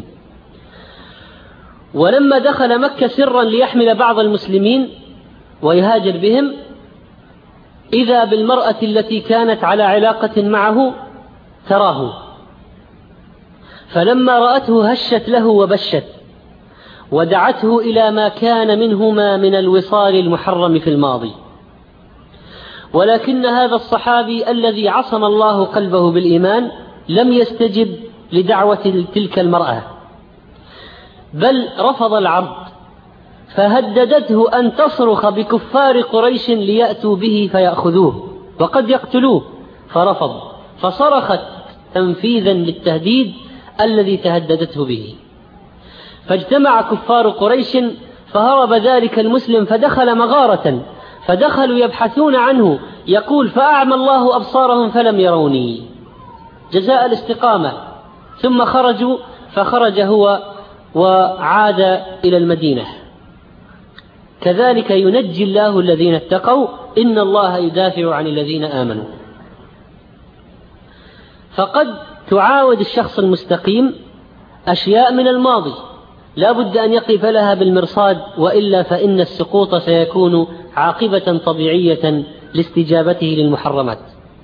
S2: ولما دخل مكة سرا ليحمل بعض المسلمين ويهاجر بهم إذا بالمرأة التي كانت على علاقة معه تراه، فلما رأته هشت له وبشت ودعته إلى ما كان منهما من الوصال المحرم في الماضي. ولكن هذا الصحابي الذي عصم الله قلبه بالإيمان لم يستجب لدعوة تلك المرأة، بل رفض العرض، فهددته أن تصرخ بكفار قريش ليأتوا به فيأخذوه وقد يقتلوه، فرفض، فصرخت تنفيذا للتهديد الذي تهددته به، فاجتمع كفار قريش فهرب ذلك المسلم فدخل مغارة، فدخلوا يبحثون عنه، يقول فأعمى الله أبصارهم فلم يروني جزاء الاستقامة، ثم خرجوا، فخرج هو وعاد إلى المدينة. كذلك ينجي الله الذين اتقوا إن الله يدافع عن الذين آمنوا. فقد تعاود الشخص المستقيم أشياء من الماضي لا بد أن يقف لها بالمرصاد، وإلا فإن السقوط سيكون عاقبة طبيعية لاستجابته للمحرمات.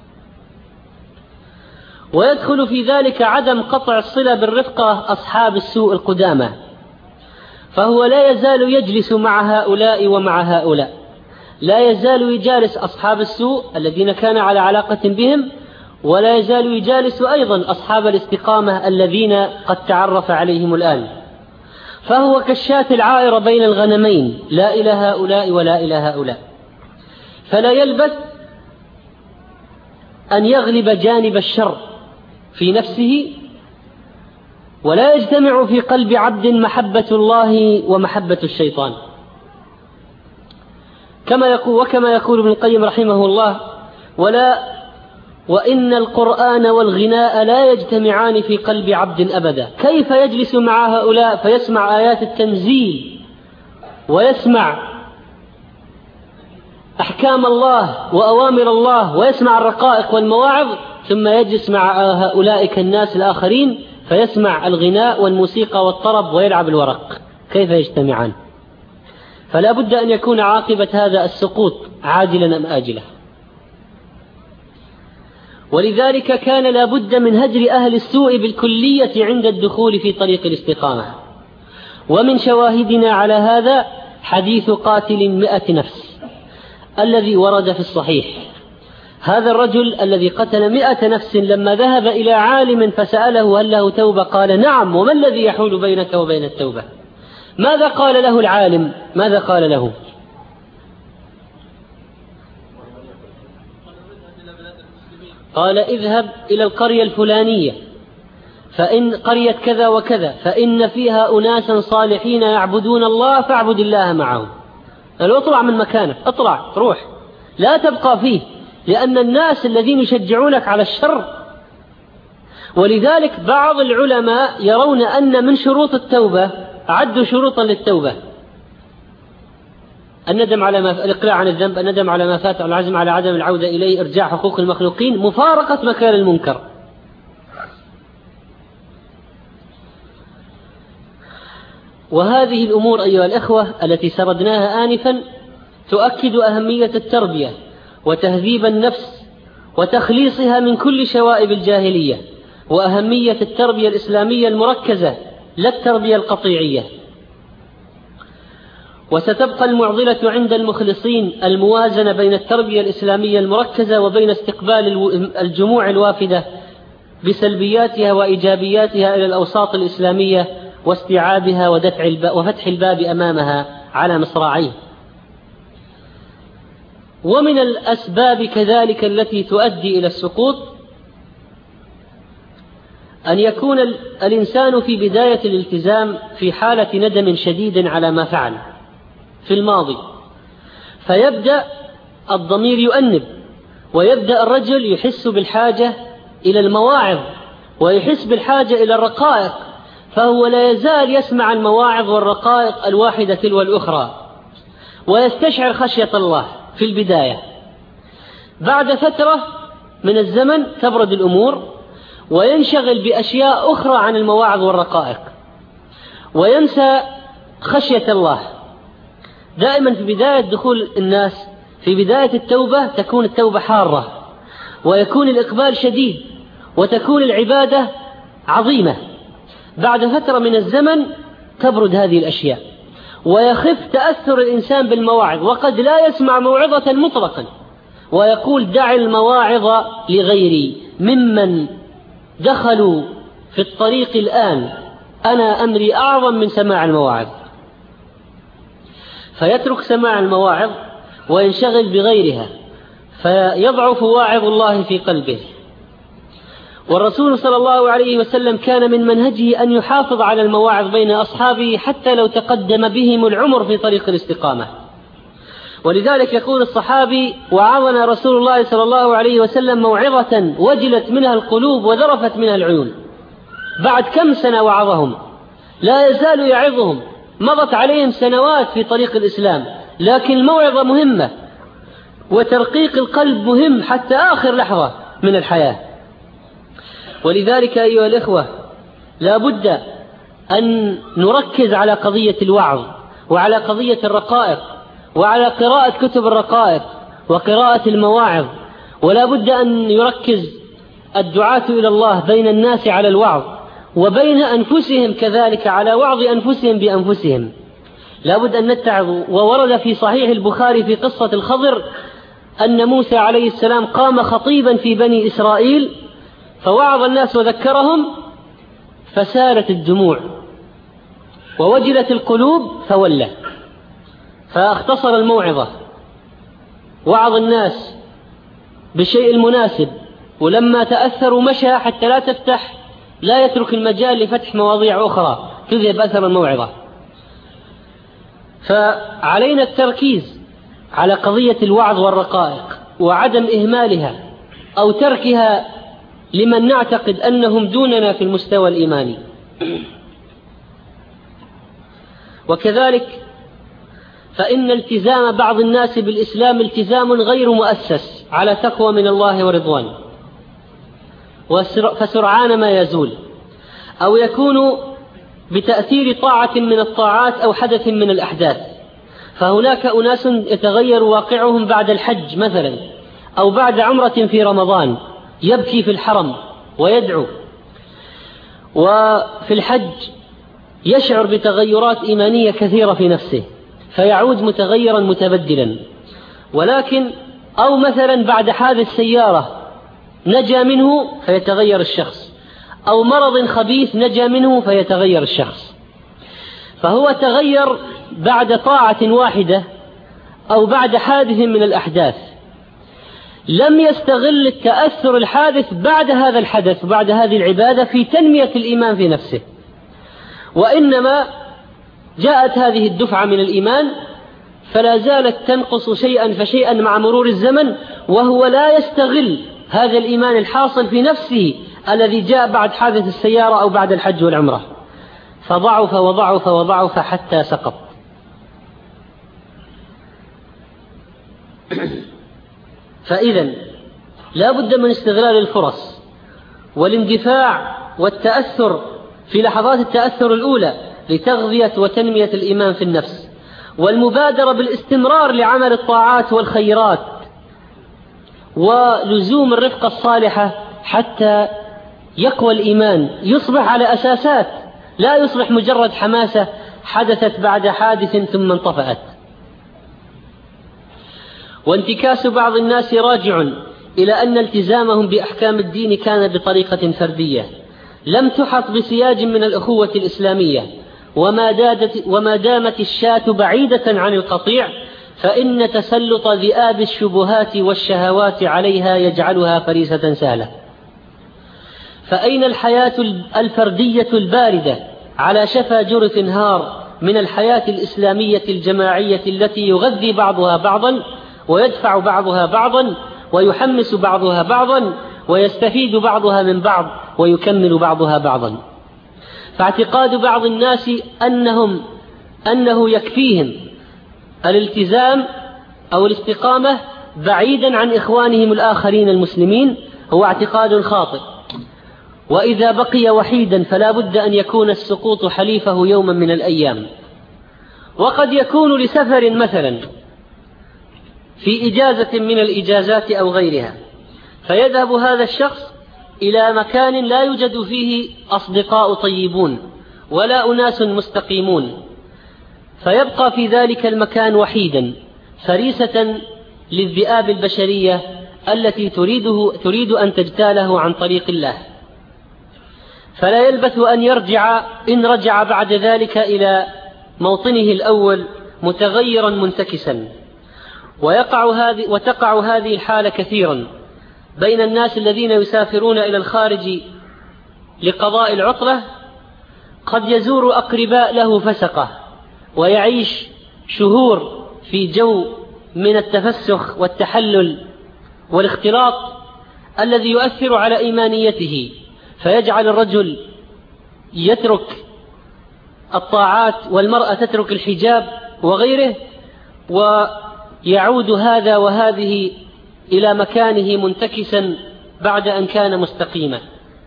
S2: ويدخل في ذلك عدم قطع الصلة بالرفقة أصحاب السوء القدامى، فهو لا يزال يجلس مع هؤلاء ومع هؤلاء، لا يزال يجالس أصحاب السوء الذين كان على علاقة بهم، ولا يزال يجالس أيضا أصحاب الاستقامة الذين قد تعرف عليهم الآن، فهو كالشاة العائرة بين الغنمين، لا إلى هؤلاء ولا إلى هؤلاء، فلا يلبث أن يغلب جانب الشر في نفسه، ولا يجتمع في قلب عبد محبة الله ومحبة الشيطان، كما يقول ابن القيم رحمه الله: وإن القرآن والغناء لا يجتمعان في قلب عبد أبدا. كيف يجلس مع هؤلاء فيسمع آيات التنزيل ويسمع أحكام الله وأوامر الله ويسمع الرقائق والمواعظ، ثم يجلس مع هؤلاء الناس الآخرين فيسمع الغناء والموسيقى والطرب ويلعب الورق؟ كيف يجتمعان؟ فلا بد أن يكون عاقبة هذا السقوط عاجلا أم آجلا. ولذلك كان لا بد من هجر أهل السوء بالكلية عند الدخول في طريق الاستقامة. ومن شواهدنا على هذا حديث قاتل 100 نفس الذي ورد في الصحيح. هذا الرجل الذي قتل 100 نفس لما ذهب إلى عالم فسأله هل له توبة قال نعم، وما الذي يحول بينك وبين التوبة؟ ماذا قال له العالم؟ ماذا قال له؟ قال اذهب إلى القرية الفلانية فإن قرية كذا وكذا فإن فيها أناسا صالحين يعبدون الله فاعبد الله معهم. قال اطلع من مكانك، اطلع روح، لا تبقى فيه، لأن الناس الذين يشجعونك على الشر. ولذلك بعض العلماء يرون أن من شروط التوبة عدوا شروطا للتوبة: الندم على ما الإقلاع عن الذنب، الندم على ما فات، العزم على عدم العودة إليه، إرجاع حقوق المخلوقين، مفارقة مكان المنكر. وهذه الأمور أيها الأخوة التي سردناها آنفا تؤكد أهمية التربية وتهذيب النفس وتخليصها من كل شوائب الجاهلية، وأهمية التربية الإسلامية المركزة لا التربية القطيعية. وستبقى المعضلة عند المخلصين الموازنة بين التربية الإسلامية المركزة وبين استقبال الجموع الوافدة بسلبياتها وإيجابياتها إلى الأوساط الإسلامية واستيعابها وفتح الباب أمامها على مصراعيه. ومن الأسباب كذلك التي تؤدي إلى السقوط أن يكون الإنسان في بداية الالتزام في حالة ندم شديد على ما فعل في الماضي، فيبدأ الضمير يؤنب، ويبدأ الرجل يحس بالحاجة إلى المواعظ ويحس بالحاجة إلى الرقائق، فهو لا يزال يسمع المواعظ والرقائق الواحدة تلو الأخرى ويستشعر خشية الله في البداية. بعد فترة من الزمن تبرد الأمور وينشغل بأشياء أخرى عن المواعظ والرقائق وينسى خشية الله. دائما في بداية دخول الناس في بداية التوبة تكون التوبة حارة ويكون الإقبال شديد وتكون العبادة عظيمة. بعد فترة من الزمن تبرد هذه الأشياء ويخف تأثر الإنسان بالمواعظ، وقد لا يسمع موعظة مطلقا ويقول دع المواعظ لغيري ممن دخلوا في الطريق الآن، أنا أمري أعظم من سماع المواعظ، فيترك سماع المواعظ وينشغل بغيرها فيضعف واعظ الله في قلبه. والرسول صلى الله عليه وسلم كان من منهجه أن يحافظ على المواعظ بين أصحابه حتى لو تقدم بهم العمر في طريق الاستقامة. ولذلك يقول الصحابي: وعظنا رسول الله صلى الله عليه وسلم موعظة وجلت منها القلوب وذرفت منها العيون. بعد كم سنة وعظهم، لا يزال يعظهم، مضت عليهم سنوات في طريق الإسلام، لكن الموعظة مهمة وترقيق القلب مهم حتى آخر لحظة من الحياة. ولذلك أيها الإخوة لا بد أن نركز على قضية الوعظ وعلى قضية الرقائق وعلى قراءة كتب الرقائق وقراءة المواعظ، ولا بد أن يركز الدعاة إلى الله بين الناس على الوعظ وبين أنفسهم كذلك على وعظ أنفسهم بأنفسهم. لا بد أن نتعظ. وورد في صحيح البخاري في قصة الخضر أن موسى عليه السلام قام خطيبا في بني إسرائيل فوعظ الناس وذكرهم فسالت الدموع ووجلت القلوب فولى، فاختصر الموعظة، وعظ الناس بالشيء المناسب، ولما تأثروا مشى حتى لا يترك المجال لفتح مواضيع أخرى تذهب أثر الموعظة. فعلينا التركيز على قضية الوعظ والرقائق وعدم إهمالها أو تركها لمن نعتقد أنهم دوننا في المستوى الإيماني. وكذلك فإن التزام بعض الناس بالإسلام التزام غير مؤسس على تقوى من الله ورضوان، فسرعان ما يزول أو يكون بتأثير طاعة من الطاعات أو حدث من الأحداث. فهناك أناس يتغير واقعهم بعد الحج مثلا أو بعد عمرة في رمضان، يبكي في الحرم ويدعو، وفي الحج يشعر بتغيرات إيمانية كثيرة في نفسه فيعود متغيرا متبدلا. ولكن أو مثلا بعد حادث سيارة نجا منه فيتغير الشخص، أو مرض خبيث نجا منه فيتغير الشخص. فهو تغير بعد طاعة واحدة أو بعد حادث من الأحداث، لم يستغل التأثر الحادث بعد هذا الحدث بعد هذه العبادة في تنمية الإيمان في نفسه، وإنما جاءت هذه الدفعة من الإيمان فلا زالت تنقص شيئا فشيئا مع مرور الزمن، وهو لا يستغل هذا الإيمان الحاصل في نفسه الذي جاء بعد حادث السيارة أو بعد الحج والعمرة، فضعف وضعف وضعف حتى سقط. فإذا لا بد من استغلال الفرص والاندفاع والتأثر في لحظات التأثر الأولى لتغذية وتنمية الإيمان في النفس، والمبادرة بالاستمرار لعمل الطاعات والخيرات ولزوم الرفقة الصالحة حتى يقوى الإيمان، يصبح على أساسات، لا يصبح مجرد حماسة حدثت بعد حادث ثم انطفأت. وانتكاس بعض الناس راجع إلى أن التزامهم بأحكام الدين كان بطريقة فردية لم تحط بسياج من الأخوة الإسلامية، وما دامت الشاة بعيدة عن القطيع فإن تسلط ذئاب الشبهات والشهوات عليها يجعلها فريسة سهلة. فأين الحياة الفردية الباردة على شفا جرف هار من الحياة الإسلامية الجماعية التي يغذي بعضها بعضا ويدفع بعضها بعضا ويحمس بعضها بعضا ويستفيد بعضها من بعض ويكمل بعضها بعضا؟ فاعتقاد بعض الناس أنه يكفيهم الالتزام أو الاستقامة بعيدا عن إخوانهم الآخرين المسلمين هو اعتقاد خاطئ، وإذا بقي وحيدا فلا بد أن يكون السقوط حليفه يوما من الأيام. وقد يكون لسفر مثلا في إجازة من الإجازات أو غيرها، فيذهب هذا الشخص إلى مكان لا يوجد فيه أصدقاء طيبون ولا أناس مستقيمون، فيبقى في ذلك المكان وحيدا فريسة للذئاب البشرية التي تريد أن تجتاله عن طريق الله، فلا يلبث أن يرجع إن رجع بعد ذلك إلى موطنه الأول متغيرا منتكسا. وتقع هذه الحالة كثيرا بين الناس الذين يسافرون إلى الخارج لقضاء العطلة، قد يزور أقرباء له فسقة ويعيش شهور في جو من التفسخ والتحلل والاختلاط الذي يؤثر على إيمانيته، فيجعل الرجل يترك الطاعات والمرأة تترك الحجاب وغيره، ويعود هذا وهذه إلى مكانه منتكسا بعد أن كان مستقيما.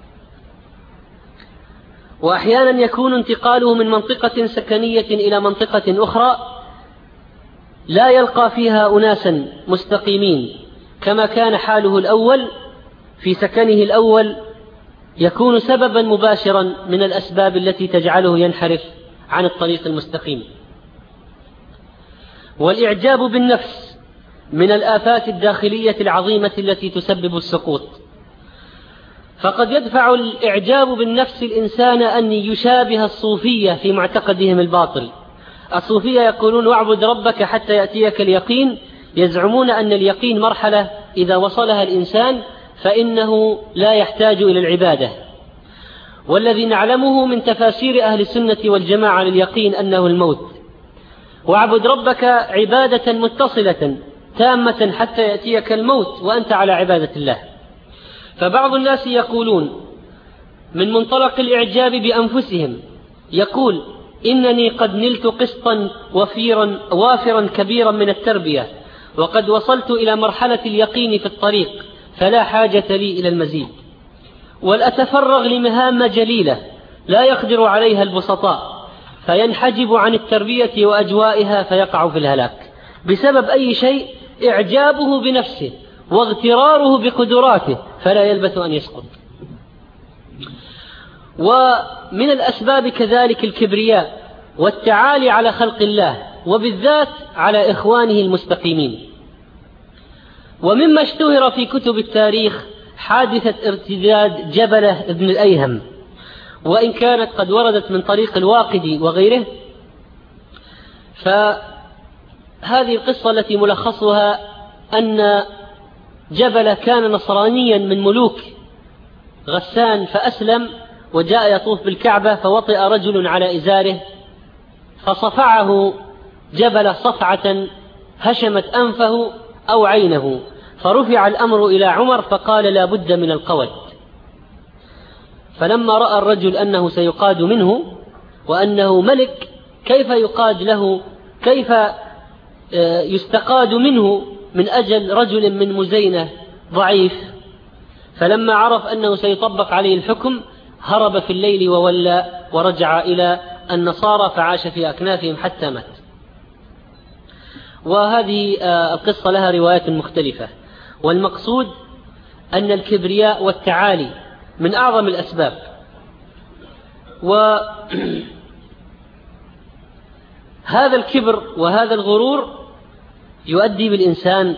S2: وأحيانا يكون انتقاله من منطقة سكنية إلى منطقة أخرى لا يلقى فيها أناسا مستقيمين كما كان حاله الأول في سكنه الأول، يكون سببا مباشرا من الأسباب التي تجعله ينحرف عن الطريق المستقيم. والإعجاب بالنفس من الآفات الداخلية العظيمة التي تسبب السقوط، فقد يدفع الإعجاب بالنفس الإنسان أن يشابه الصوفية في معتقدهم الباطل. الصوفية يقولون واعبد ربك حتى يأتيك اليقين، يزعمون أن اليقين مرحلة إذا وصلها الإنسان فإنه لا يحتاج إلى العبادة، والذي نعلمه من تفاسير أهل السنة والجماعة لليقين أنه الموت. واعبد ربك عبادة متصلة تامة حتى يأتيك الموت وأنت على عبادة الله. فبعض الناس يقولون من منطلق الإعجاب بأنفسهم، يقول إنني قد نلت قسطا وافرا كبيرا من التربية، وقد وصلت إلى مرحلة اليقين في الطريق، فلا حاجة لي إلى المزيد، ولأتفرغ لمهام جليلة لا يقدر عليها البسطاء، فينحجب عن التربية وأجوائها فيقع في الهلاك بسبب أي شيء؟ إعجابه بنفسه واغتراره بقدراته، فلا يلبث أن يسقط. ومن الأسباب كذلك الكبرياء والتعالي على خلق الله وبالذات على إخوانه المستقيمين. ومما اشتهر في كتب التاريخ حادثة ارتداد جبلة ابن الأيهم، وإن كانت قد وردت من طريق الواقدي وغيره، فهذه القصة التي ملخصها أن جبلة كان نصرانيا من ملوك غسان فأسلم وجاء يطوف بالكعبة، فوطئ رجل على إزاره فصفعه جبلة صفعة هشمت أنفه أو عينه، فرفع الأمر إلى عمر فقال لا بد من القود. فلما رأى الرجل أنه سيقاد منه وأنه ملك، كيف يقاد له، كيف يستقاد منه من أجل رجل من مزينة ضعيف، فلما عرف أنه سيطبق عليه الحكم هرب في الليل وولى ورجع إلى النصارى فعاش في أكنافهم حتى مات. وهذه القصة لها روايات مختلفة، والمقصود أن الكبرياء والتعالي من أعظم الأسباب، وهذا الكبر وهذا الغرور يؤدي بالإنسان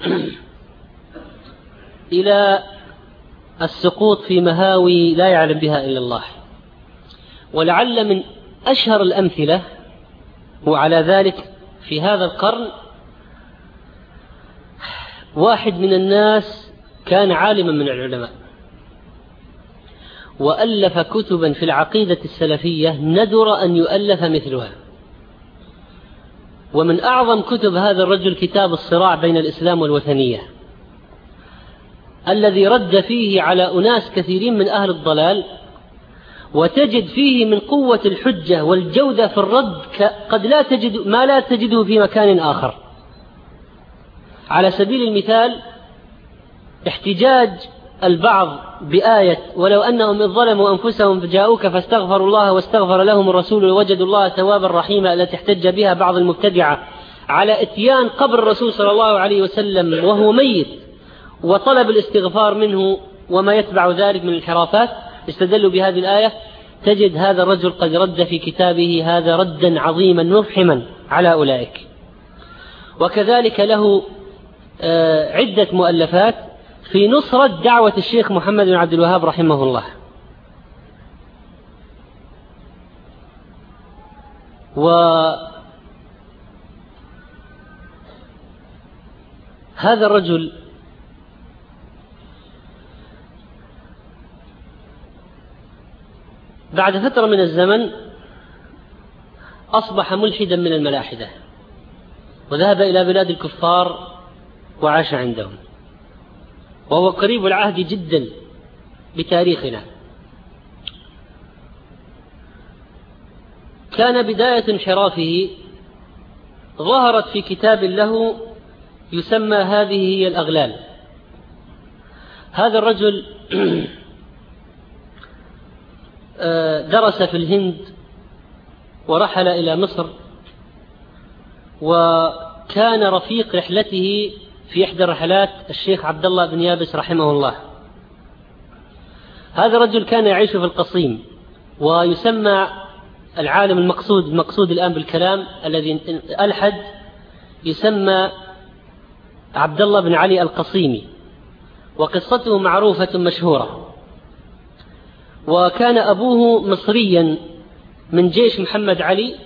S2: إلى السقوط في مهاوي لا يعلم بها إلا الله. ولعل من أشهر الأمثلة وعلى ذلك في هذا القرن واحد من الناس كان عالما من العلماء وألف كتبا في العقيدة السلفية ندر أن يؤلف مثلها. ومن أعظم كتب هذا الرجل كتاب الصراع بين الإسلام والوثنية، الذي رد فيه على أناس كثيرين من أهل الضلال، وتجد فيه من قوة الحجة والجودة في الرد قد لا تجد ما لا تجده في مكان آخر. على سبيل المثال احتجاج البعض بآية ولو أنهم إذ ظلموا أنفسهم جاءوك فاستغفروا الله واستغفر لهم الرسول ووجدوا الله توابا رحيما، التي احتج بها بعض المبتدعة على اتيان قبر الرسول صلى الله عليه وسلم وهو ميت وطلب الاستغفار منه وما يتبع ذلك من الانحرافات، استدلوا بهذه الآية. تجد هذا الرجل قد رد في كتابه هذا ردا عظيما مفحما على أولئك. وكذلك له عدة مؤلفات في نصرة دعوة الشيخ محمد بن عبد الوهاب رحمه الله. وهذا الرجل بعد فترة من الزمن أصبح ملحدا من الملاحدة، وذهب إلى بلاد الكفار وعاش عندهم، وهو قريب العهد جدا بتاريخنا. كان بداية انحرافه ظهرت في كتاب له يسمى هذه هي الأغلال. هذا الرجل درس في الهند ورحل إلى مصر، وكان رفيق رحلته في إحدى الرحلات الشيخ عبد الله بن يابس رحمه الله. هذا الرجل كان يعيش في القصيم، ويسمى العالم المقصود الآن بالكلام الذي ألحد يسمى عبد الله بن علي القصيمي، وقصته معروفة مشهورة. وكان أبوه مصريا من جيش محمد علي،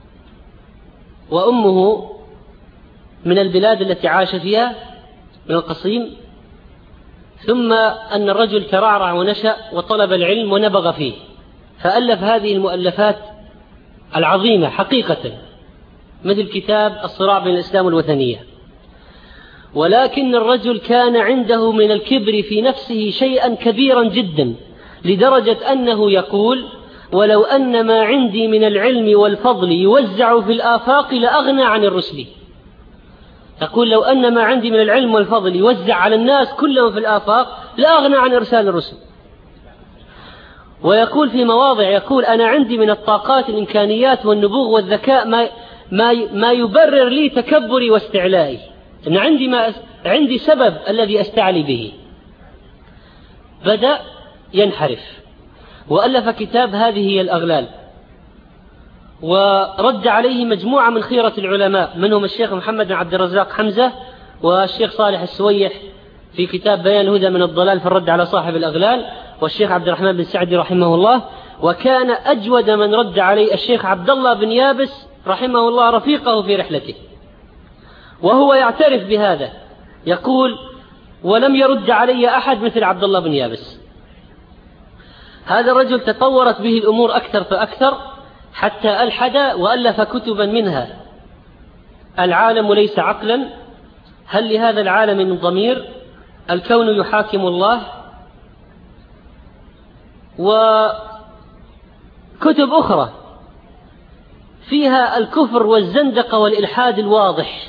S2: وأمه من البلاد التي عاش فيها من القصيم. ثم أن الرجل ترعرع ونشأ وطلب العلم ونبغ فيه، فألف هذه المؤلفات العظيمة حقيقة، مثل كتاب الصراع بين الإسلام والوثنية. ولكن الرجل كان عنده من الكبر في نفسه شيئا كبيرا جدا، لدرجة أنه يقول ولو أن ما عندي من العلم والفضل يوزع في الآفاق لأغنى عن الرسل. يقول لو أن ما عندي من العلم والفضل يوزع على الناس كلهم في الآفاق لأغنى عن إرسال الرسل. ويقول في مواضع يقول أنا عندي من الطاقات الإمكانيات والنبوغ والذكاء ما يبرر لي تكبري واستعلائي، أن عندي سبب الذي أستعلي به. بدأ ينحرف وألف كتاب هذه هي الأغلال، ورد عليه مجموعة من خيرة العلماء، منهم الشيخ محمد بن عبد الرزاق حمزة والشيخ صالح السويح في كتاب بيان الهدى من الضلال في الرد على صاحب الأغلال، والشيخ عبد الرحمن بن سعدي رحمه الله. وكان أجود من رد عليه الشيخ عبد الله بن يابس رحمه الله رفيقه في رحلته، وهو يعترف بهذا. يقول ولم يرد علي أحد مثل عبد الله بن يابس. هذا الرجل تطورت به الأمور أكثر فأكثر حتى ألحد وألف كتبا منها العالم ليس عقلا، هل لهذا العالم من ضمير، الكون يحاكم الله، وكتب أخرى فيها الكفر والزندقة والإلحاد الواضح.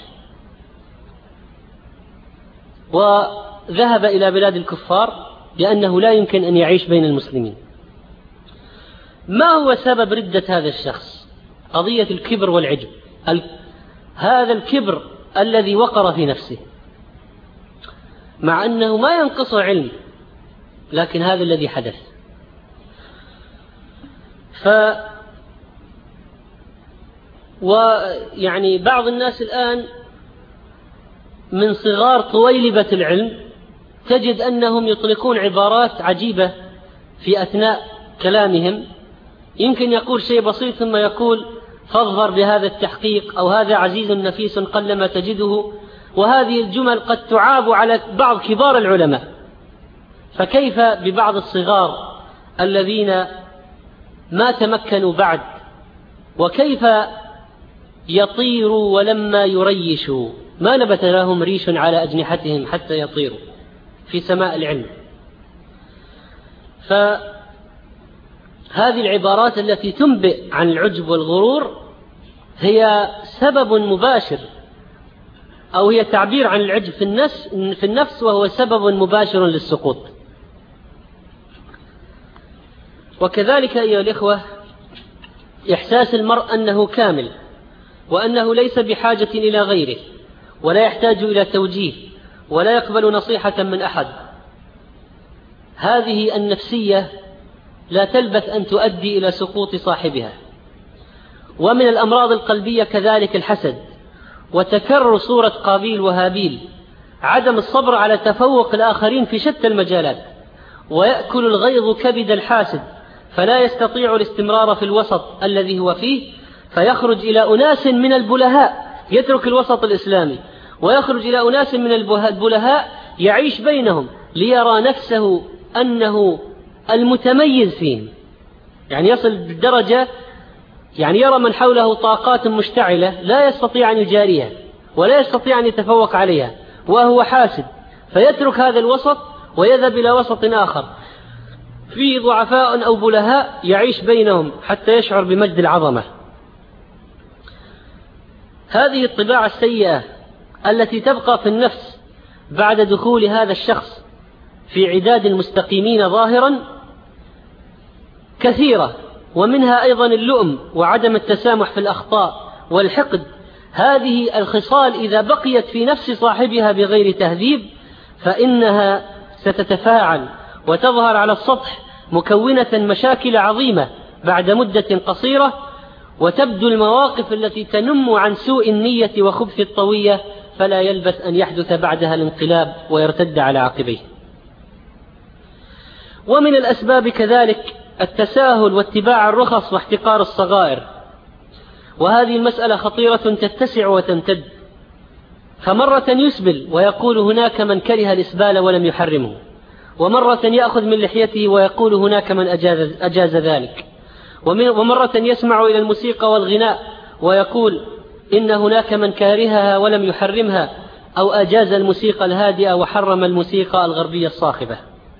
S2: وذهب إلى بلاد الكفار لأنه لا يمكن أن يعيش بين المسلمين. ما هو سبب ردة هذا الشخص؟ قضية الكبر والعجب، هذا الكبر الذي وقر في نفسه، مع أنه ما ينقص علم، لكن هذا الذي حدث. ويعني بعض الناس الآن من صغار طويلبة العلم تجد أنهم يطلقون عبارات عجيبة في أثناء كلامهم، يمكن يقول شيء بسيط ثم يقول فاظفر بهذا التحقيق، أو هذا عزيز نفيس قلما تجده، وهذه الجمل قد تعاب على بعض كبار العلماء، فكيف ببعض الصغار الذين ما تمكنوا بعد؟ وكيف يطيروا ولما يريشوا؟ ما نبت لهم ريش على أجنحتهم حتى يطيروا في سماء العلم. فهذه العبارات التي تنبئ عن العجب والغرور هي سبب مباشر، أو هي تعبير عن العجب في النفس، وهو سبب مباشر للسقوط. وكذلك أيها الإخوة، إحساس المرء أنه كامل وأنه ليس بحاجة إلى غيره، ولا يحتاج إلى توجيه، ولا يقبل نصيحة من أحد، هذه النفسية لا تلبث أن تؤدي إلى سقوط صاحبها. ومن الأمراض القلبية كذلك الحسد، وتكرر صورة قابيل وهابيل، عدم الصبر على تفوق الآخرين في شتى المجالات، ويأكل الغيظ كبد الحاسد، فلا يستطيع الاستمرار في الوسط الذي هو فيه، فيخرج إلى أناس من البلهاء، يترك الوسط الإسلامي ويخرج إلى أناس من البلهاء يعيش بينهم ليرى نفسه أنه المتميز فيهم. يعني يصل بالدرجة، يعني يرى من حوله طاقات مشتعلة لا يستطيع أن يجاريها ولا يستطيع أن يتفوق عليها وهو حاسد، فيترك هذا الوسط ويذهب إلى وسط آخر فيه ضعفاء أو بلهاء يعيش بينهم حتى يشعر بمجد العظمة. هذه الطباع السيئة التي تبقى في النفس بعد دخول هذا الشخص في عداد المستقيمين ظاهرا كثيرة، ومنها أيضا اللؤم وعدم التسامح في الأخطاء والحقد. هذه الخصال إذا بقيت في نفس صاحبها بغير تهذيب فإنها ستتفاعل وتظهر على السطح مكونة مشاكل عظيمة بعد مدة قصيرة، وتبدو المواقف التي تنم عن سوء النية وخبث الطوية، فلا يلبث أن يحدث بعدها الانقلاب ويرتد على عقبيه. ومن الأسباب كذلك التساهل واتباع الرخص واحتقار الصغائر، وهذه المسألة خطيرة تتسع وتمتد، فمرة يسبل ويقول هناك من كره الإسبال ولم يحرمه، ومرة يأخذ من لحيته ويقول هناك من أجاز ذلك، ومرة يسمع إلى الموسيقى والغناء ويقول إن هناك من كارهها ولم يحرمها، أو أجاز الموسيقى الهادئة وحرم الموسيقى الغربية الصاخبة.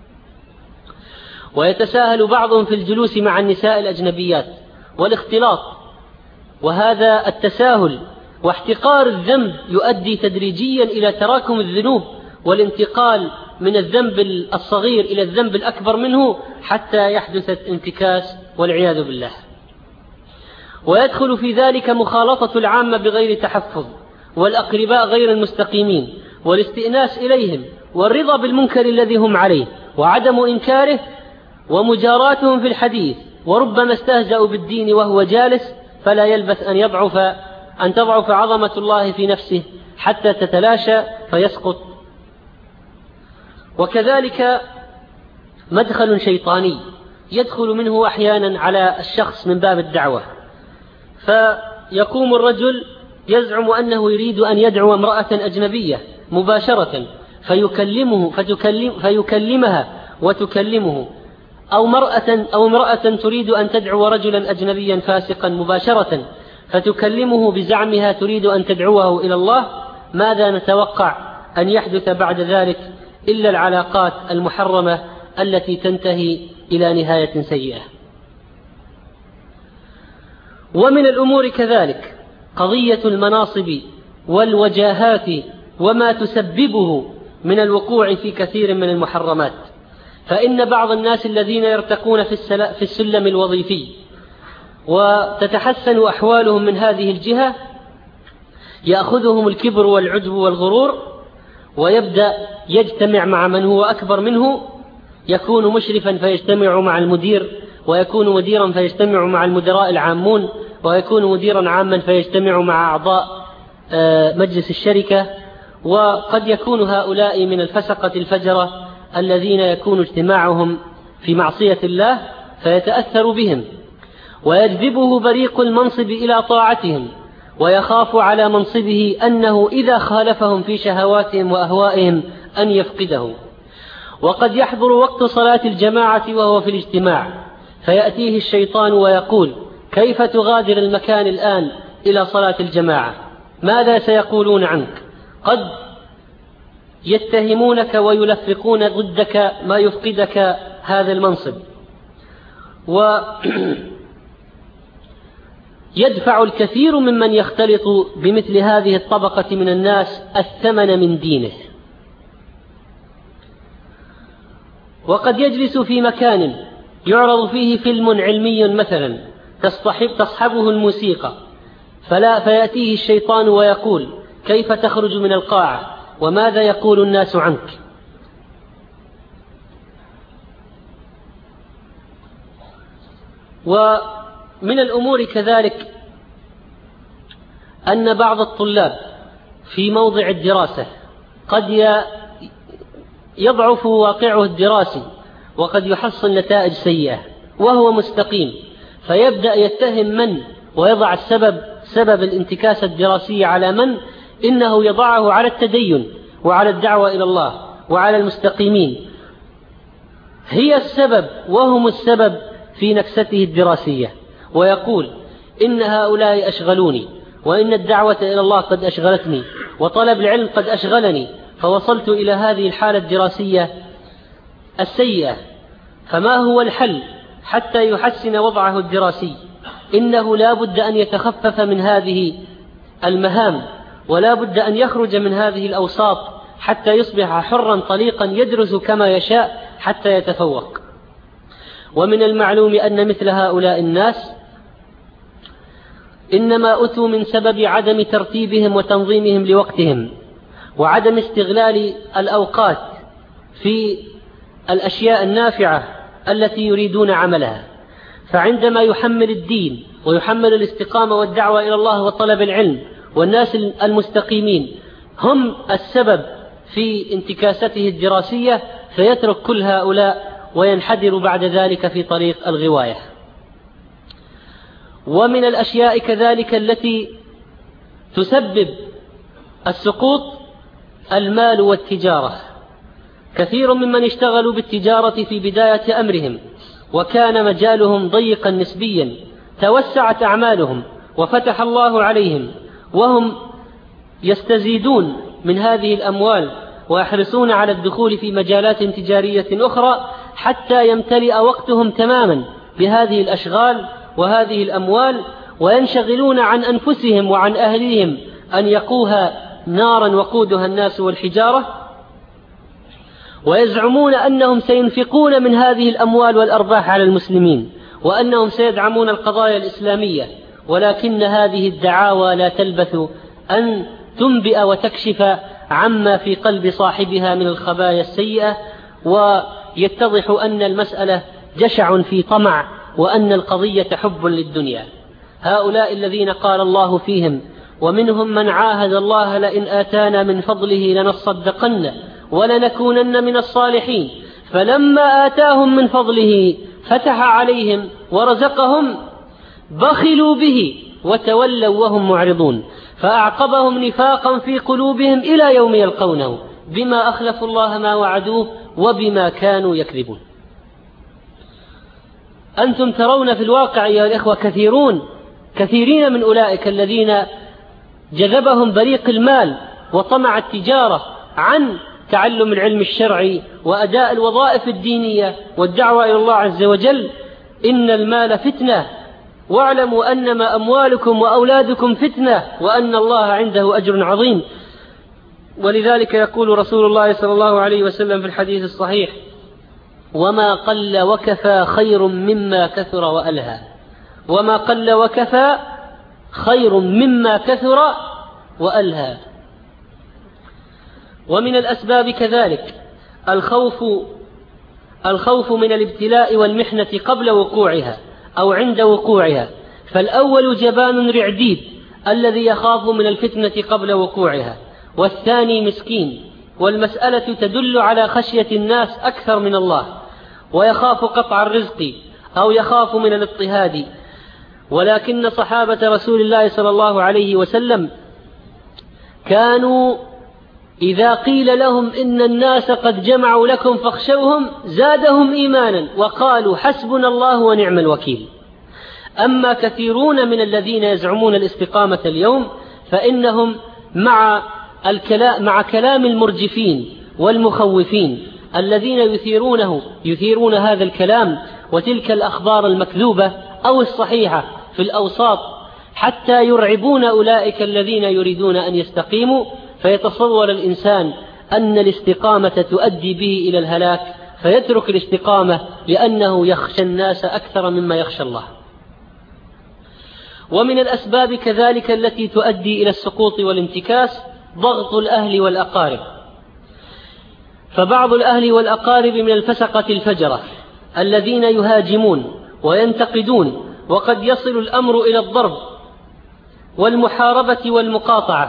S2: ويتساهل بعضهم في الجلوس مع النساء الأجنبيات والاختلاط، وهذا التساهل واحتقار الذنب يؤدي تدريجيا إلى تراكم الذنوب والانتقال من الذنب الصغير إلى الذنب الأكبر منه حتى يحدث انتكاس والعياذ بالله. ويدخل في ذلك مخالطة العامة بغير تحفظ، والأقرباء غير المستقيمين، والاستئناس إليهم، والرضا بالمنكر الذي هم عليه وعدم إنكاره، ومجاراتهم في الحديث، وربما استهزأوا بالدين وهو جالس، فلا يلبث أن تضعف عظمة الله في نفسه حتى تتلاشى فيسقط. وكذلك مدخل شيطاني يدخل منه أحيانا على الشخص من باب الدعوة، فيقوم الرجل يزعم أنه يريد أن يدعو امرأة أجنبية مباشرة، فيكلمها وتكلمه، أو امرأة تريد أن تدعو رجلا أجنبيا فاسقا مباشرة فتكلمه بزعمها تريد أن تدعوه إلى الله، ماذا نتوقع أن يحدث بعد ذلك إلا العلاقات المحرمة التي تنتهي إلى نهاية سيئة. ومن الأمور كذلك قضية المناصب والوجاهات وما تسببه من الوقوع في كثير من المحرمات. فإن بعض الناس الذين يرتقون في السلم الوظيفي وتتحسن أحوالهم من هذه الجهة يأخذهم الكبر والعجب والغرور، ويبدأ يجتمع مع من هو أكبر منه، يكون مشرفا فيجتمع مع المدير، ويكون مديرا فيجتمع مع المدراء العامون، ويكون مديرا عاما فيجتمع مع أعضاء مجلس الشركة. وقد يكون هؤلاء من الفسقة الفجرة الذين يكون اجتماعهم في معصية الله فيتأثر بهم، ويجذبه بريق المنصب إلى طاعتهم، ويخاف على منصبه أنه إذا خالفهم في شهواتهم وأهوائهم أن يفقده. وقد يحضر وقت صلاة الجماعة وهو في الاجتماع فيأتيه الشيطان ويقول: كيف تغادر المكان الآن إلى صلاة الجماعة؟ ماذا سيقولون عنك؟ قد يتهمونك ويلفقون ضدك ما يفقدك هذا المنصب. ويدفع الكثير ممن يختلط بمثل هذه الطبقة من الناس الثمن من دينه. وقد يجلس في مكان يعرض فيه فيلم علمي مثلا تصحبه الموسيقى، فيأتيه الشيطان ويقول: كيف تخرج من القاعة؟ وماذا يقول الناس عنك؟ ومن الأمور كذلك أن بعض الطلاب في موضع الدراسة قد يضعف واقعه الدراسي وقد يحصل نتائج سيئة وهو مستقيم، فيبدأ يتهم من ويضع سبب الانتكاسة الدراسية على من؟ إنه يضعه على التدين وعلى الدعوة إلى الله وعلى المستقيمين، هي السبب وهم السبب في نكسته الدراسية، ويقول: إن هؤلاء أشغلوني، وإن الدعوة إلى الله قد أشغلتني، وطلب العلم قد أشغلني، فوصلت إلى هذه الحالة الدراسية السيئة. فما هو الحل حتى يحسن وضعه الدراسي؟ إنه لا بد أن يتخفف من هذه المهام، ولا بد أن يخرج من هذه الأوساط حتى يصبح حرا طليقا يدرس كما يشاء حتى يتفوق. ومن المعلوم أن مثل هؤلاء الناس إنما أتوا من سبب عدم ترتيبهم وتنظيمهم لوقتهم، وعدم استغلال الأوقات في الأشياء النافعة التي يريدون عملها. فعندما يحمل الدين ويحمل الاستقامة والدعوة إلى الله وطلب العلم، والناس المستقيمين هم السبب في انتكاسته الدراسية، فيترك كل هؤلاء وينحدر بعد ذلك في طريق الغواية. ومن الأشياء كذلك التي تسبب السقوط المال والتجارة. كثير ممن اشتغلوا بالتجارة في بداية أمرهم وكان مجالهم ضيقا نسبيا توسعت أعمالهم وفتح الله عليهم، وهم يستزيدون من هذه الأموال ويحرصون على الدخول في مجالات تجارية أخرى حتى يمتلئ وقتهم تماما بهذه الأشغال وهذه الأموال، وينشغلون عن أنفسهم وعن أهلهم أن يقوها نارا وقودها الناس والحجارة، ويزعمون أنهم سينفقون من هذه الأموال والأرباح على المسلمين، وأنهم سيدعمون القضايا الإسلامية. ولكن هذه الدعاوى لا تلبث أن تنبئ وتكشف عما في قلب صاحبها من الخبايا السيئة، ويتضح أن المسألة جشع في طمع، وأن القضية حب للدنيا. هؤلاء الذين قال الله فيهم: ومنهم من عاهد الله لئن آتانا من فضله لنصدقن ولنكونن من الصالحين، فلما آتاهم من فضله فتح عليهم ورزقهم بخلوا به وتولوا وهم معرضون، فأعقبهم نفاقا في قلوبهم إلى يوم يلقونه، بما أخلفوا الله ما وعدوه وبما كانوا يكذبون. أنتم ترون في الواقع يا الإخوة كثيرين من أولئك الذين جذبهم بريق المال وطمع التجارة عن تعلم العلم الشرعي وأداء الوظائف الدينية والدعوة إلى الله عز وجل. إن المال فتنة، واعلموا أنما أموالكم وأولادكم فتنة، وأن الله عنده أجر عظيم. ولذلك يقول رسول الله صلى الله عليه وسلم في الحديث الصحيح: وما قل وكفى خير مما كثر وألهى. وما قل وكفى خير مما كثر وألهى. ومن الأسباب كذلك الخوف من الابتلاء والمحنة قبل وقوعها أو عند وقوعها. فالأول جبان رعديد الذي يخاف من الفتنة قبل وقوعها، والثاني مسكين. والمسألة تدل على خشية الناس أكثر من الله، ويخاف قطع الرزق أو يخاف من الاضطهاد. ولكن صحابة رسول الله صلى الله عليه وسلم كانوا إذا قيل لهم إن الناس قد جمعوا لكم فاخشوهم زادهم إيمانا وقالوا حسبنا الله ونعم الوكيل. أما كثيرون من الذين يزعمون الاستقامة اليوم فإنهم مع كلام المرجفين والمخوفين الذين يثيرون هذا الكلام وتلك الأخبار المكذوبة أو الصحيحة في الأوساط حتى يرعبون أولئك الذين يريدون أن يستقيموا، فيتصور الإنسان أن الاستقامة تؤدي به إلى الهلاك فيترك الاستقامة لأنه يخشى الناس أكثر مما يخشى الله. ومن الأسباب كذلك التي تؤدي إلى السقوط والانتكاس ضغط الأهل والأقارب. فبعض الأهل والأقارب من الفسقة الفجرة الذين يهاجمون وينتقدون، وقد يصل الأمر إلى الضرب والمحاربة والمقاطعة.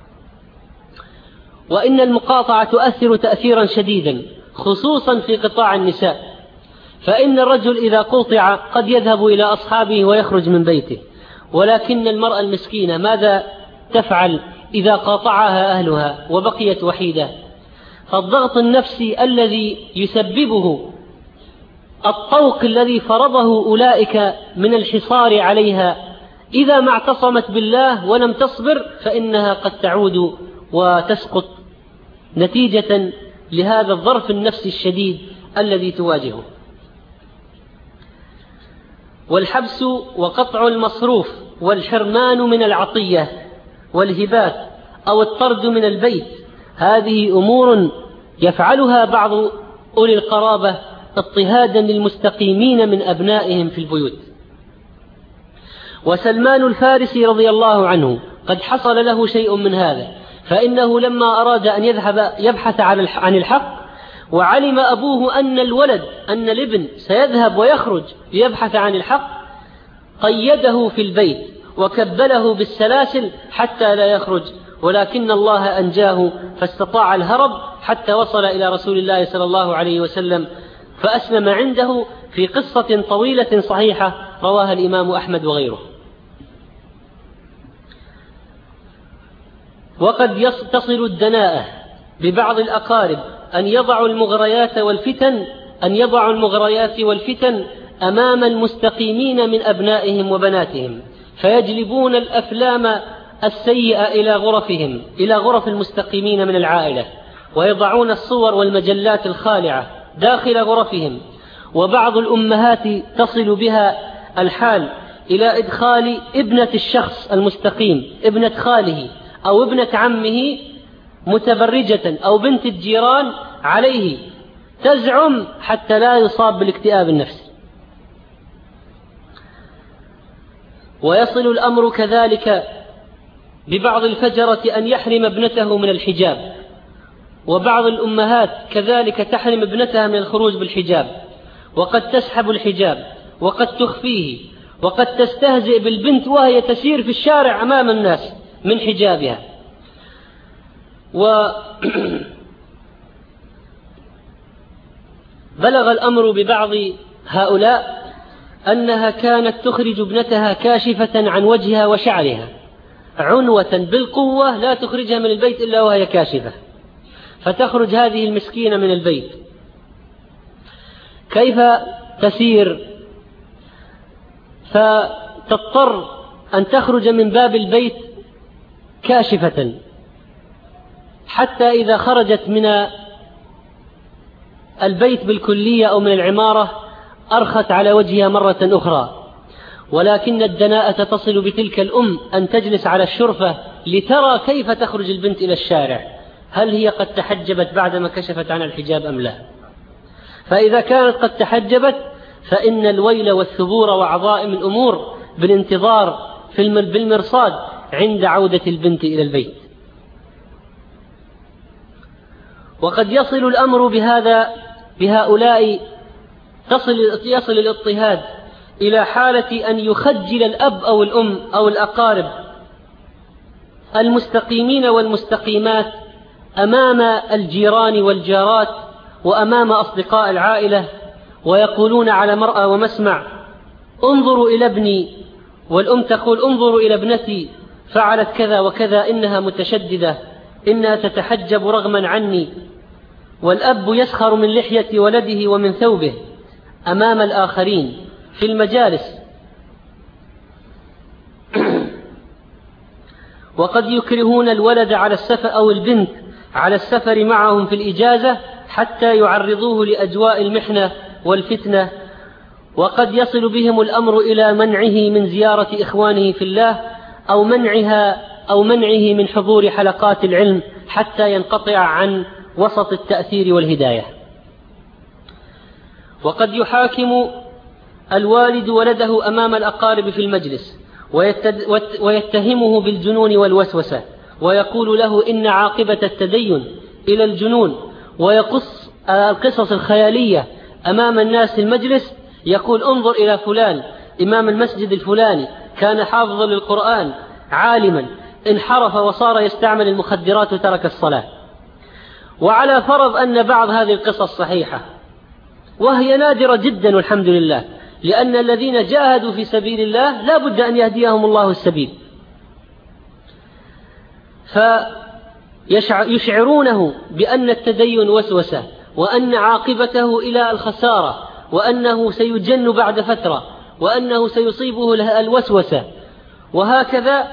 S2: وإن المقاطعة تؤثر تأثيرا شديدا خصوصا في قطاع النساء، فإن الرجل إذا قطع قد يذهب إلى أصحابه ويخرج من بيته، ولكن المرأة المسكينة ماذا تفعل إذا قاطعها أهلها وبقيت وحيدة؟ فالضغط النفسي الذي يسببه الطوق الذي فرضه أولئك من الحصار عليها إذا ما اعتصمت بالله ولم تصبر فإنها قد تعود وتسقط نتيجة لهذا الظرف النفسي الشديد الذي تواجهه. والحبس وقطع المصروف والحرمان من العطية والهبات أو الطرد من البيت، هذه أمور يفعلها بعض أولي القرابة اضطهادا للمستقيمين من أبنائهم في البيوت. وسلمان الفارسي رضي الله عنه قد حصل له شيء من هذا، فإنه لما أراد أن يذهب يبحث عن الحق وعلم أبوه أن الابن سيذهب ويخرج ليبحث عن الحق قيده في البيت وكبله بالسلاسل حتى لا يخرج، ولكن الله أنجاه فاستطاع الهرب حتى وصل إلى رسول الله صلى الله عليه وسلم فأسلم عنده في قصة طويلة صحيحة رواها الإمام أحمد وغيره. وقد تصل الدناءة ببعض الأقارب أن يضعوا المغريات والفتن أمام المستقيمين من أبنائهم وبناتهم، فيجلبون الأفلام السيئة إلى غرف المستقيمين من العائلة، ويضعون الصور والمجلات الخالعة داخل غرفهم. وبعض الأمهات تصل بها الحال إلى إدخال ابنة الشخص المستقيم، ابنة خاله أو ابنة عمه متبرجة أو بنت الجيران عليه، تزعم حتى لا يصاب بالاكتئاب النفسي. ويصل الأمر كذلك ببعض الفجرة أن يحرم ابنته من الحجاب، وبعض الأمهات كذلك تحرم ابنتها من الخروج بالحجاب، وقد تسحب الحجاب وقد تخفيه، وقد تستهزئ بالبنت وهي تسير في الشارع أمام الناس من حجابها. وبلغ الأمر ببعض هؤلاء أنها كانت تخرج ابنتها كاشفة عن وجهها وشعرها عنوة بالقوة، لا تخرجها من البيت إلا وهي كاشفة، فتخرج هذه المسكينة من البيت، كيف تسير؟ فتضطر أن تخرج من باب البيت كاشفة، حتى إذا خرجت من البيت بالكلية أو من العمارة أرخت على وجهها مرة أخرى. ولكن الدناءة تصل بتلك الأم أن تجلس على الشرفة لترى كيف تخرج البنت إلى الشارع، هل هي قد تحجبت بعدما كشفت عن الحجاب أم لا؟ فإذا كانت قد تحجبت فإن الويل والثبور وعظائم الأمور بالانتظار بالمرصاد عند عودة البنت إلى البيت. وقد يصل الأمر بهؤلاء يصل الاضطهاد إلى حالة أن يخجل الأب أو الأم أو الأقارب المستقيمين والمستقيمات أمام الجيران والجارات وأمام أصدقاء العائلة، ويقولون على مرأى ومسمع: انظروا إلى ابني، والأم تقول: انظروا إلى ابنتي فعلت كذا وكذا، إنها متشددة، إنها تتحجب رغما عني. والأب يسخر من لحية ولده ومن ثوبه أمام الآخرين في المجالس. وقد يكرهون الولد على السفر أو البنت على السفر معهم في الإجازة حتى يعرضوه لأجواء المحنة والفتنة. وقد يصل بهم الأمر إلى منعه من زيارة إخوانه في الله أو منعه من حضور حلقات العلم حتى ينقطع عن وسط التأثير والهداية. وقد يحاكم الوالد ولده أمام الأقارب في المجلس ويتهمه بالجنون والوسوسة، ويقول له إن عاقبة التدين إلى الجنون، ويقص القصص الخيالية أمام الناس في المجلس، يقول: انظر إلى فلان إمام المسجد الفلاني كان حافظا للقرآن عالما، انحرف وصار يستعمل المخدرات وترك الصلاة. وعلى فرض أن بعض هذه القصص صحيحة، وهي نادرة جدا والحمد لله، لأن الذين جاهدوا في سبيل الله لا بد أن يهديهم الله السبيل، فيشعرونه بأن التدين وسوسة، وأن عاقبته إلى الخسارة، وأنه سيجن بعد فترة، وأنه سيصيبه الوسوسة، وهكذا.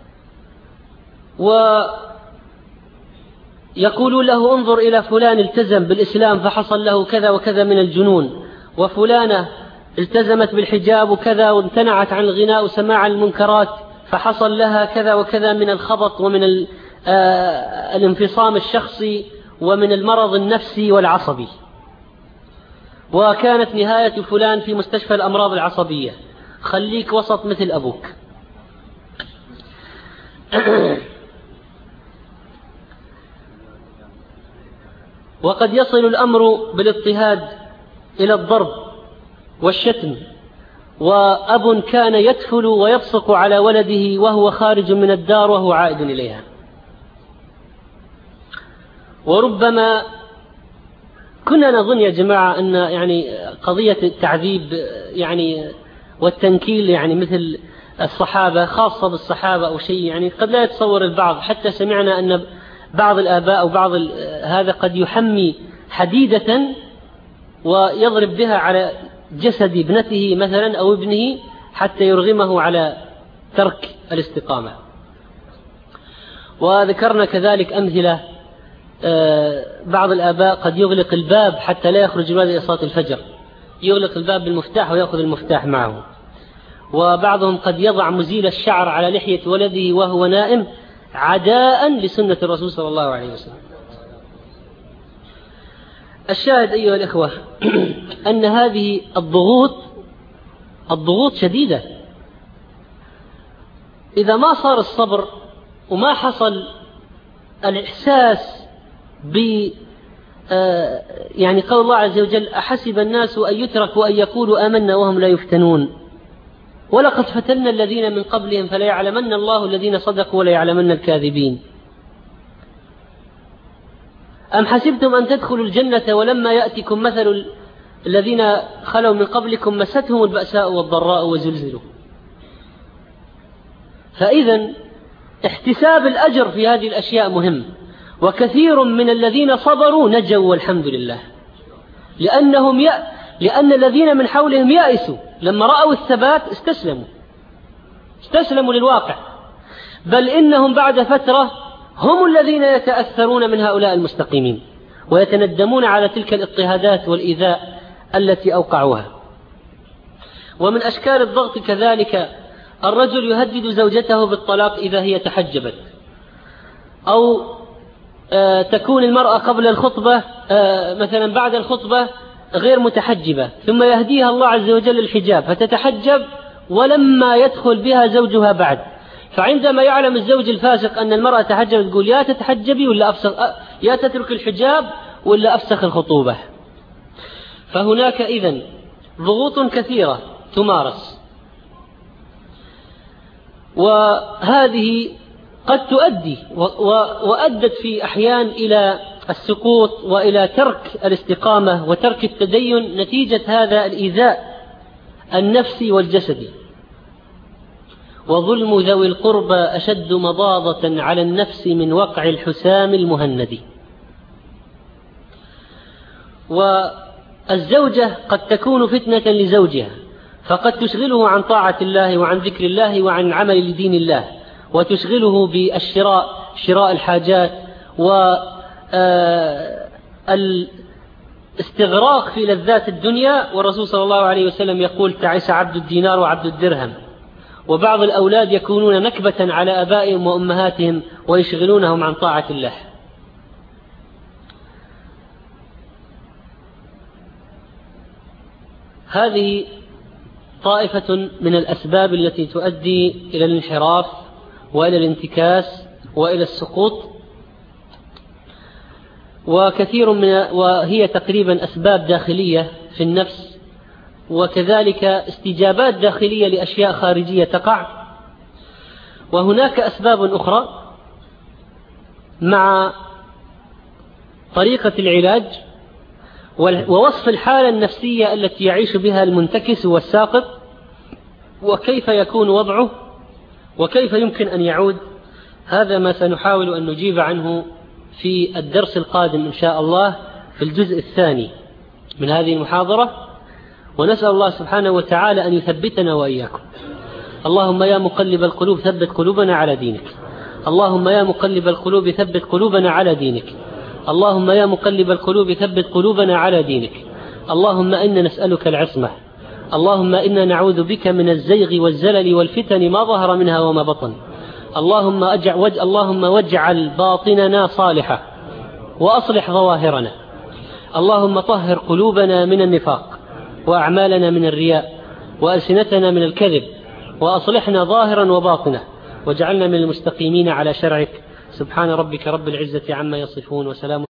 S2: ويقول له: انظر إلى فلان التزم بالإسلام فحصل له كذا وكذا من الجنون، وفلانة التزمت بالحجاب وكذا وامتنعت عن الغناء وسماع المنكرات فحصل لها كذا وكذا من الخبط ومن الانفصام الشخصي ومن المرض النفسي والعصبي. وكانت نهاية فلان في مستشفى الأمراض العصبية، خليك وسط مثل أبوك. وقد يصل الأمر بالاضطهاد إلى الضرب والشتم، وأب كان يتفل ويبصق على ولده وهو خارج من الدار وهو عائد إليها. وربما كنا نظن يا جماعة أن قضية التعذيب والتنكيل مثل الصحابة، خاصة بالصحابة أو شيء قد لا يتصور البعض. حتى سمعنا أن بعض الآباء أو بعض هذا قد يحمي حديدة ويضرب بها على جسد ابنته مثلا أو ابنه حتى يرغمه على ترك الاستقامة. وذكرنا كذلك أمثلة، بعض الآباء قد يغلق الباب حتى لا يخرج الولد إلى صلاة الفجر، يغلق الباب بالمفتاح ويأخذ المفتاح معه. وبعضهم قد يضع مزيل الشعر على لحية ولده وهو نائم عداء لسنة الرسول صلى الله عليه وسلم. الشاهد أيها الإخوة أن هذه الضغوط شديدة. إذا ما صار الصبر وما حصل الإحساس قول الله عز وجل: أحسب الناس أن يتركوا أن يقولوا آمنا وهم لا يفتنون ولقد فتنا الذين من قبلهم فلا يعلمن الله الذين صدقوا ولا يعلمن الكاذبين. أم حسبتم أن تدخلوا الجنة ولما يأتكم مثل الذين خلوا من قبلكم مستهم البأساء والضراء وزلزلوا. فإذا احتساب الأجر في هذه الأشياء مهم، وكثير من الذين صبروا نجوا والحمد لله، لأن الذين من حولهم يأسوا لما رأوا الثبات استسلموا للواقع، بل إنهم بعد فترة هم الذين يتأثرون من هؤلاء المستقيمين ويتندمون على تلك الاضطهادات والإيذاء التي أوقعوها. ومن أشكال الضغط كذلك الرجل يهدد زوجته بالطلاق إذا هي تحجبت، أو تكون المرأة قبل الخطبة مثلا بعد الخطبة غير متحجبة، ثم يهديها الله عز وجل الحجاب فتتحجب ولما يدخل بها زوجها بعد، فعندما يعلم الزوج الفاسق أن المرأة تحجبت يقول يا تتحجبي ولا أفسخ، يا تترك الحجاب ولا أفسخ الخطوبة. فهناك إذن ضغوط كثيرة تمارس، وهذه قد تؤدي وأدت في أحيان إلى السقوط وإلى ترك الاستقامة وترك التدين نتيجة هذا الإيذاء النفسي والجسدي. وظلم ذوي القربى أشد مضاضة على النفس من وقع الحسام المهند. والزوجة قد تكون فتنة لزوجها، فقد تشغله عن طاعة الله وعن ذكر الله وعن عمل لدين الله، وتشغله شراء الحاجات والاستغراق في لذات الدنيا. والرسول صلى الله عليه وسلم يقول تعس عبد الدينار وعبد الدرهم. وبعض الأولاد يكونون نكبة على آبائهم وأمهاتهم ويشغلونهم عن طاعة الله. هذه طائفة من الأسباب التي تؤدي إلى الانحراف وإلى الانتكاس وإلى السقوط، وهي تقريبا أسباب داخلية في النفس، وكذلك استجابات داخلية لأشياء خارجية تقع. وهناك أسباب أخرى مع طريقة العلاج ووصف الحالة النفسية التي يعيش بها المنتكس والساقط، وكيف يكون وضعه وكيف يمكن أن يعود. هذا ما سنحاول أن نجيب عنه في الدرس القادم إن شاء الله في الجزء الثاني من هذه المحاضرة، ونسأل الله سبحانه وتعالى أن يثبتنا وإياكم. اللهم يا مقلب القلوب ثبت قلوبنا على دينك. اللهم يا مقلب القلوب ثبت قلوبنا على دينك. اللهم يا مقلب القلوب ثبت قلوبنا على دينك. اللهم إنا نسألك العصمة. اللهم إنا نعوذ بك من الزيغ والزلل والفتن ما ظهر منها وما بطن. اللهم واجعل باطننا صالحة وأصلح ظواهرنا. اللهم طهر قلوبنا من النفاق، وأعمالنا من الرياء، وألسنتنا من الكذب، وأصلحنا ظاهرا وباطنا، واجعلنا من المستقيمين على شرعك. سبحان ربك رب العزة عما يصفون، وسلام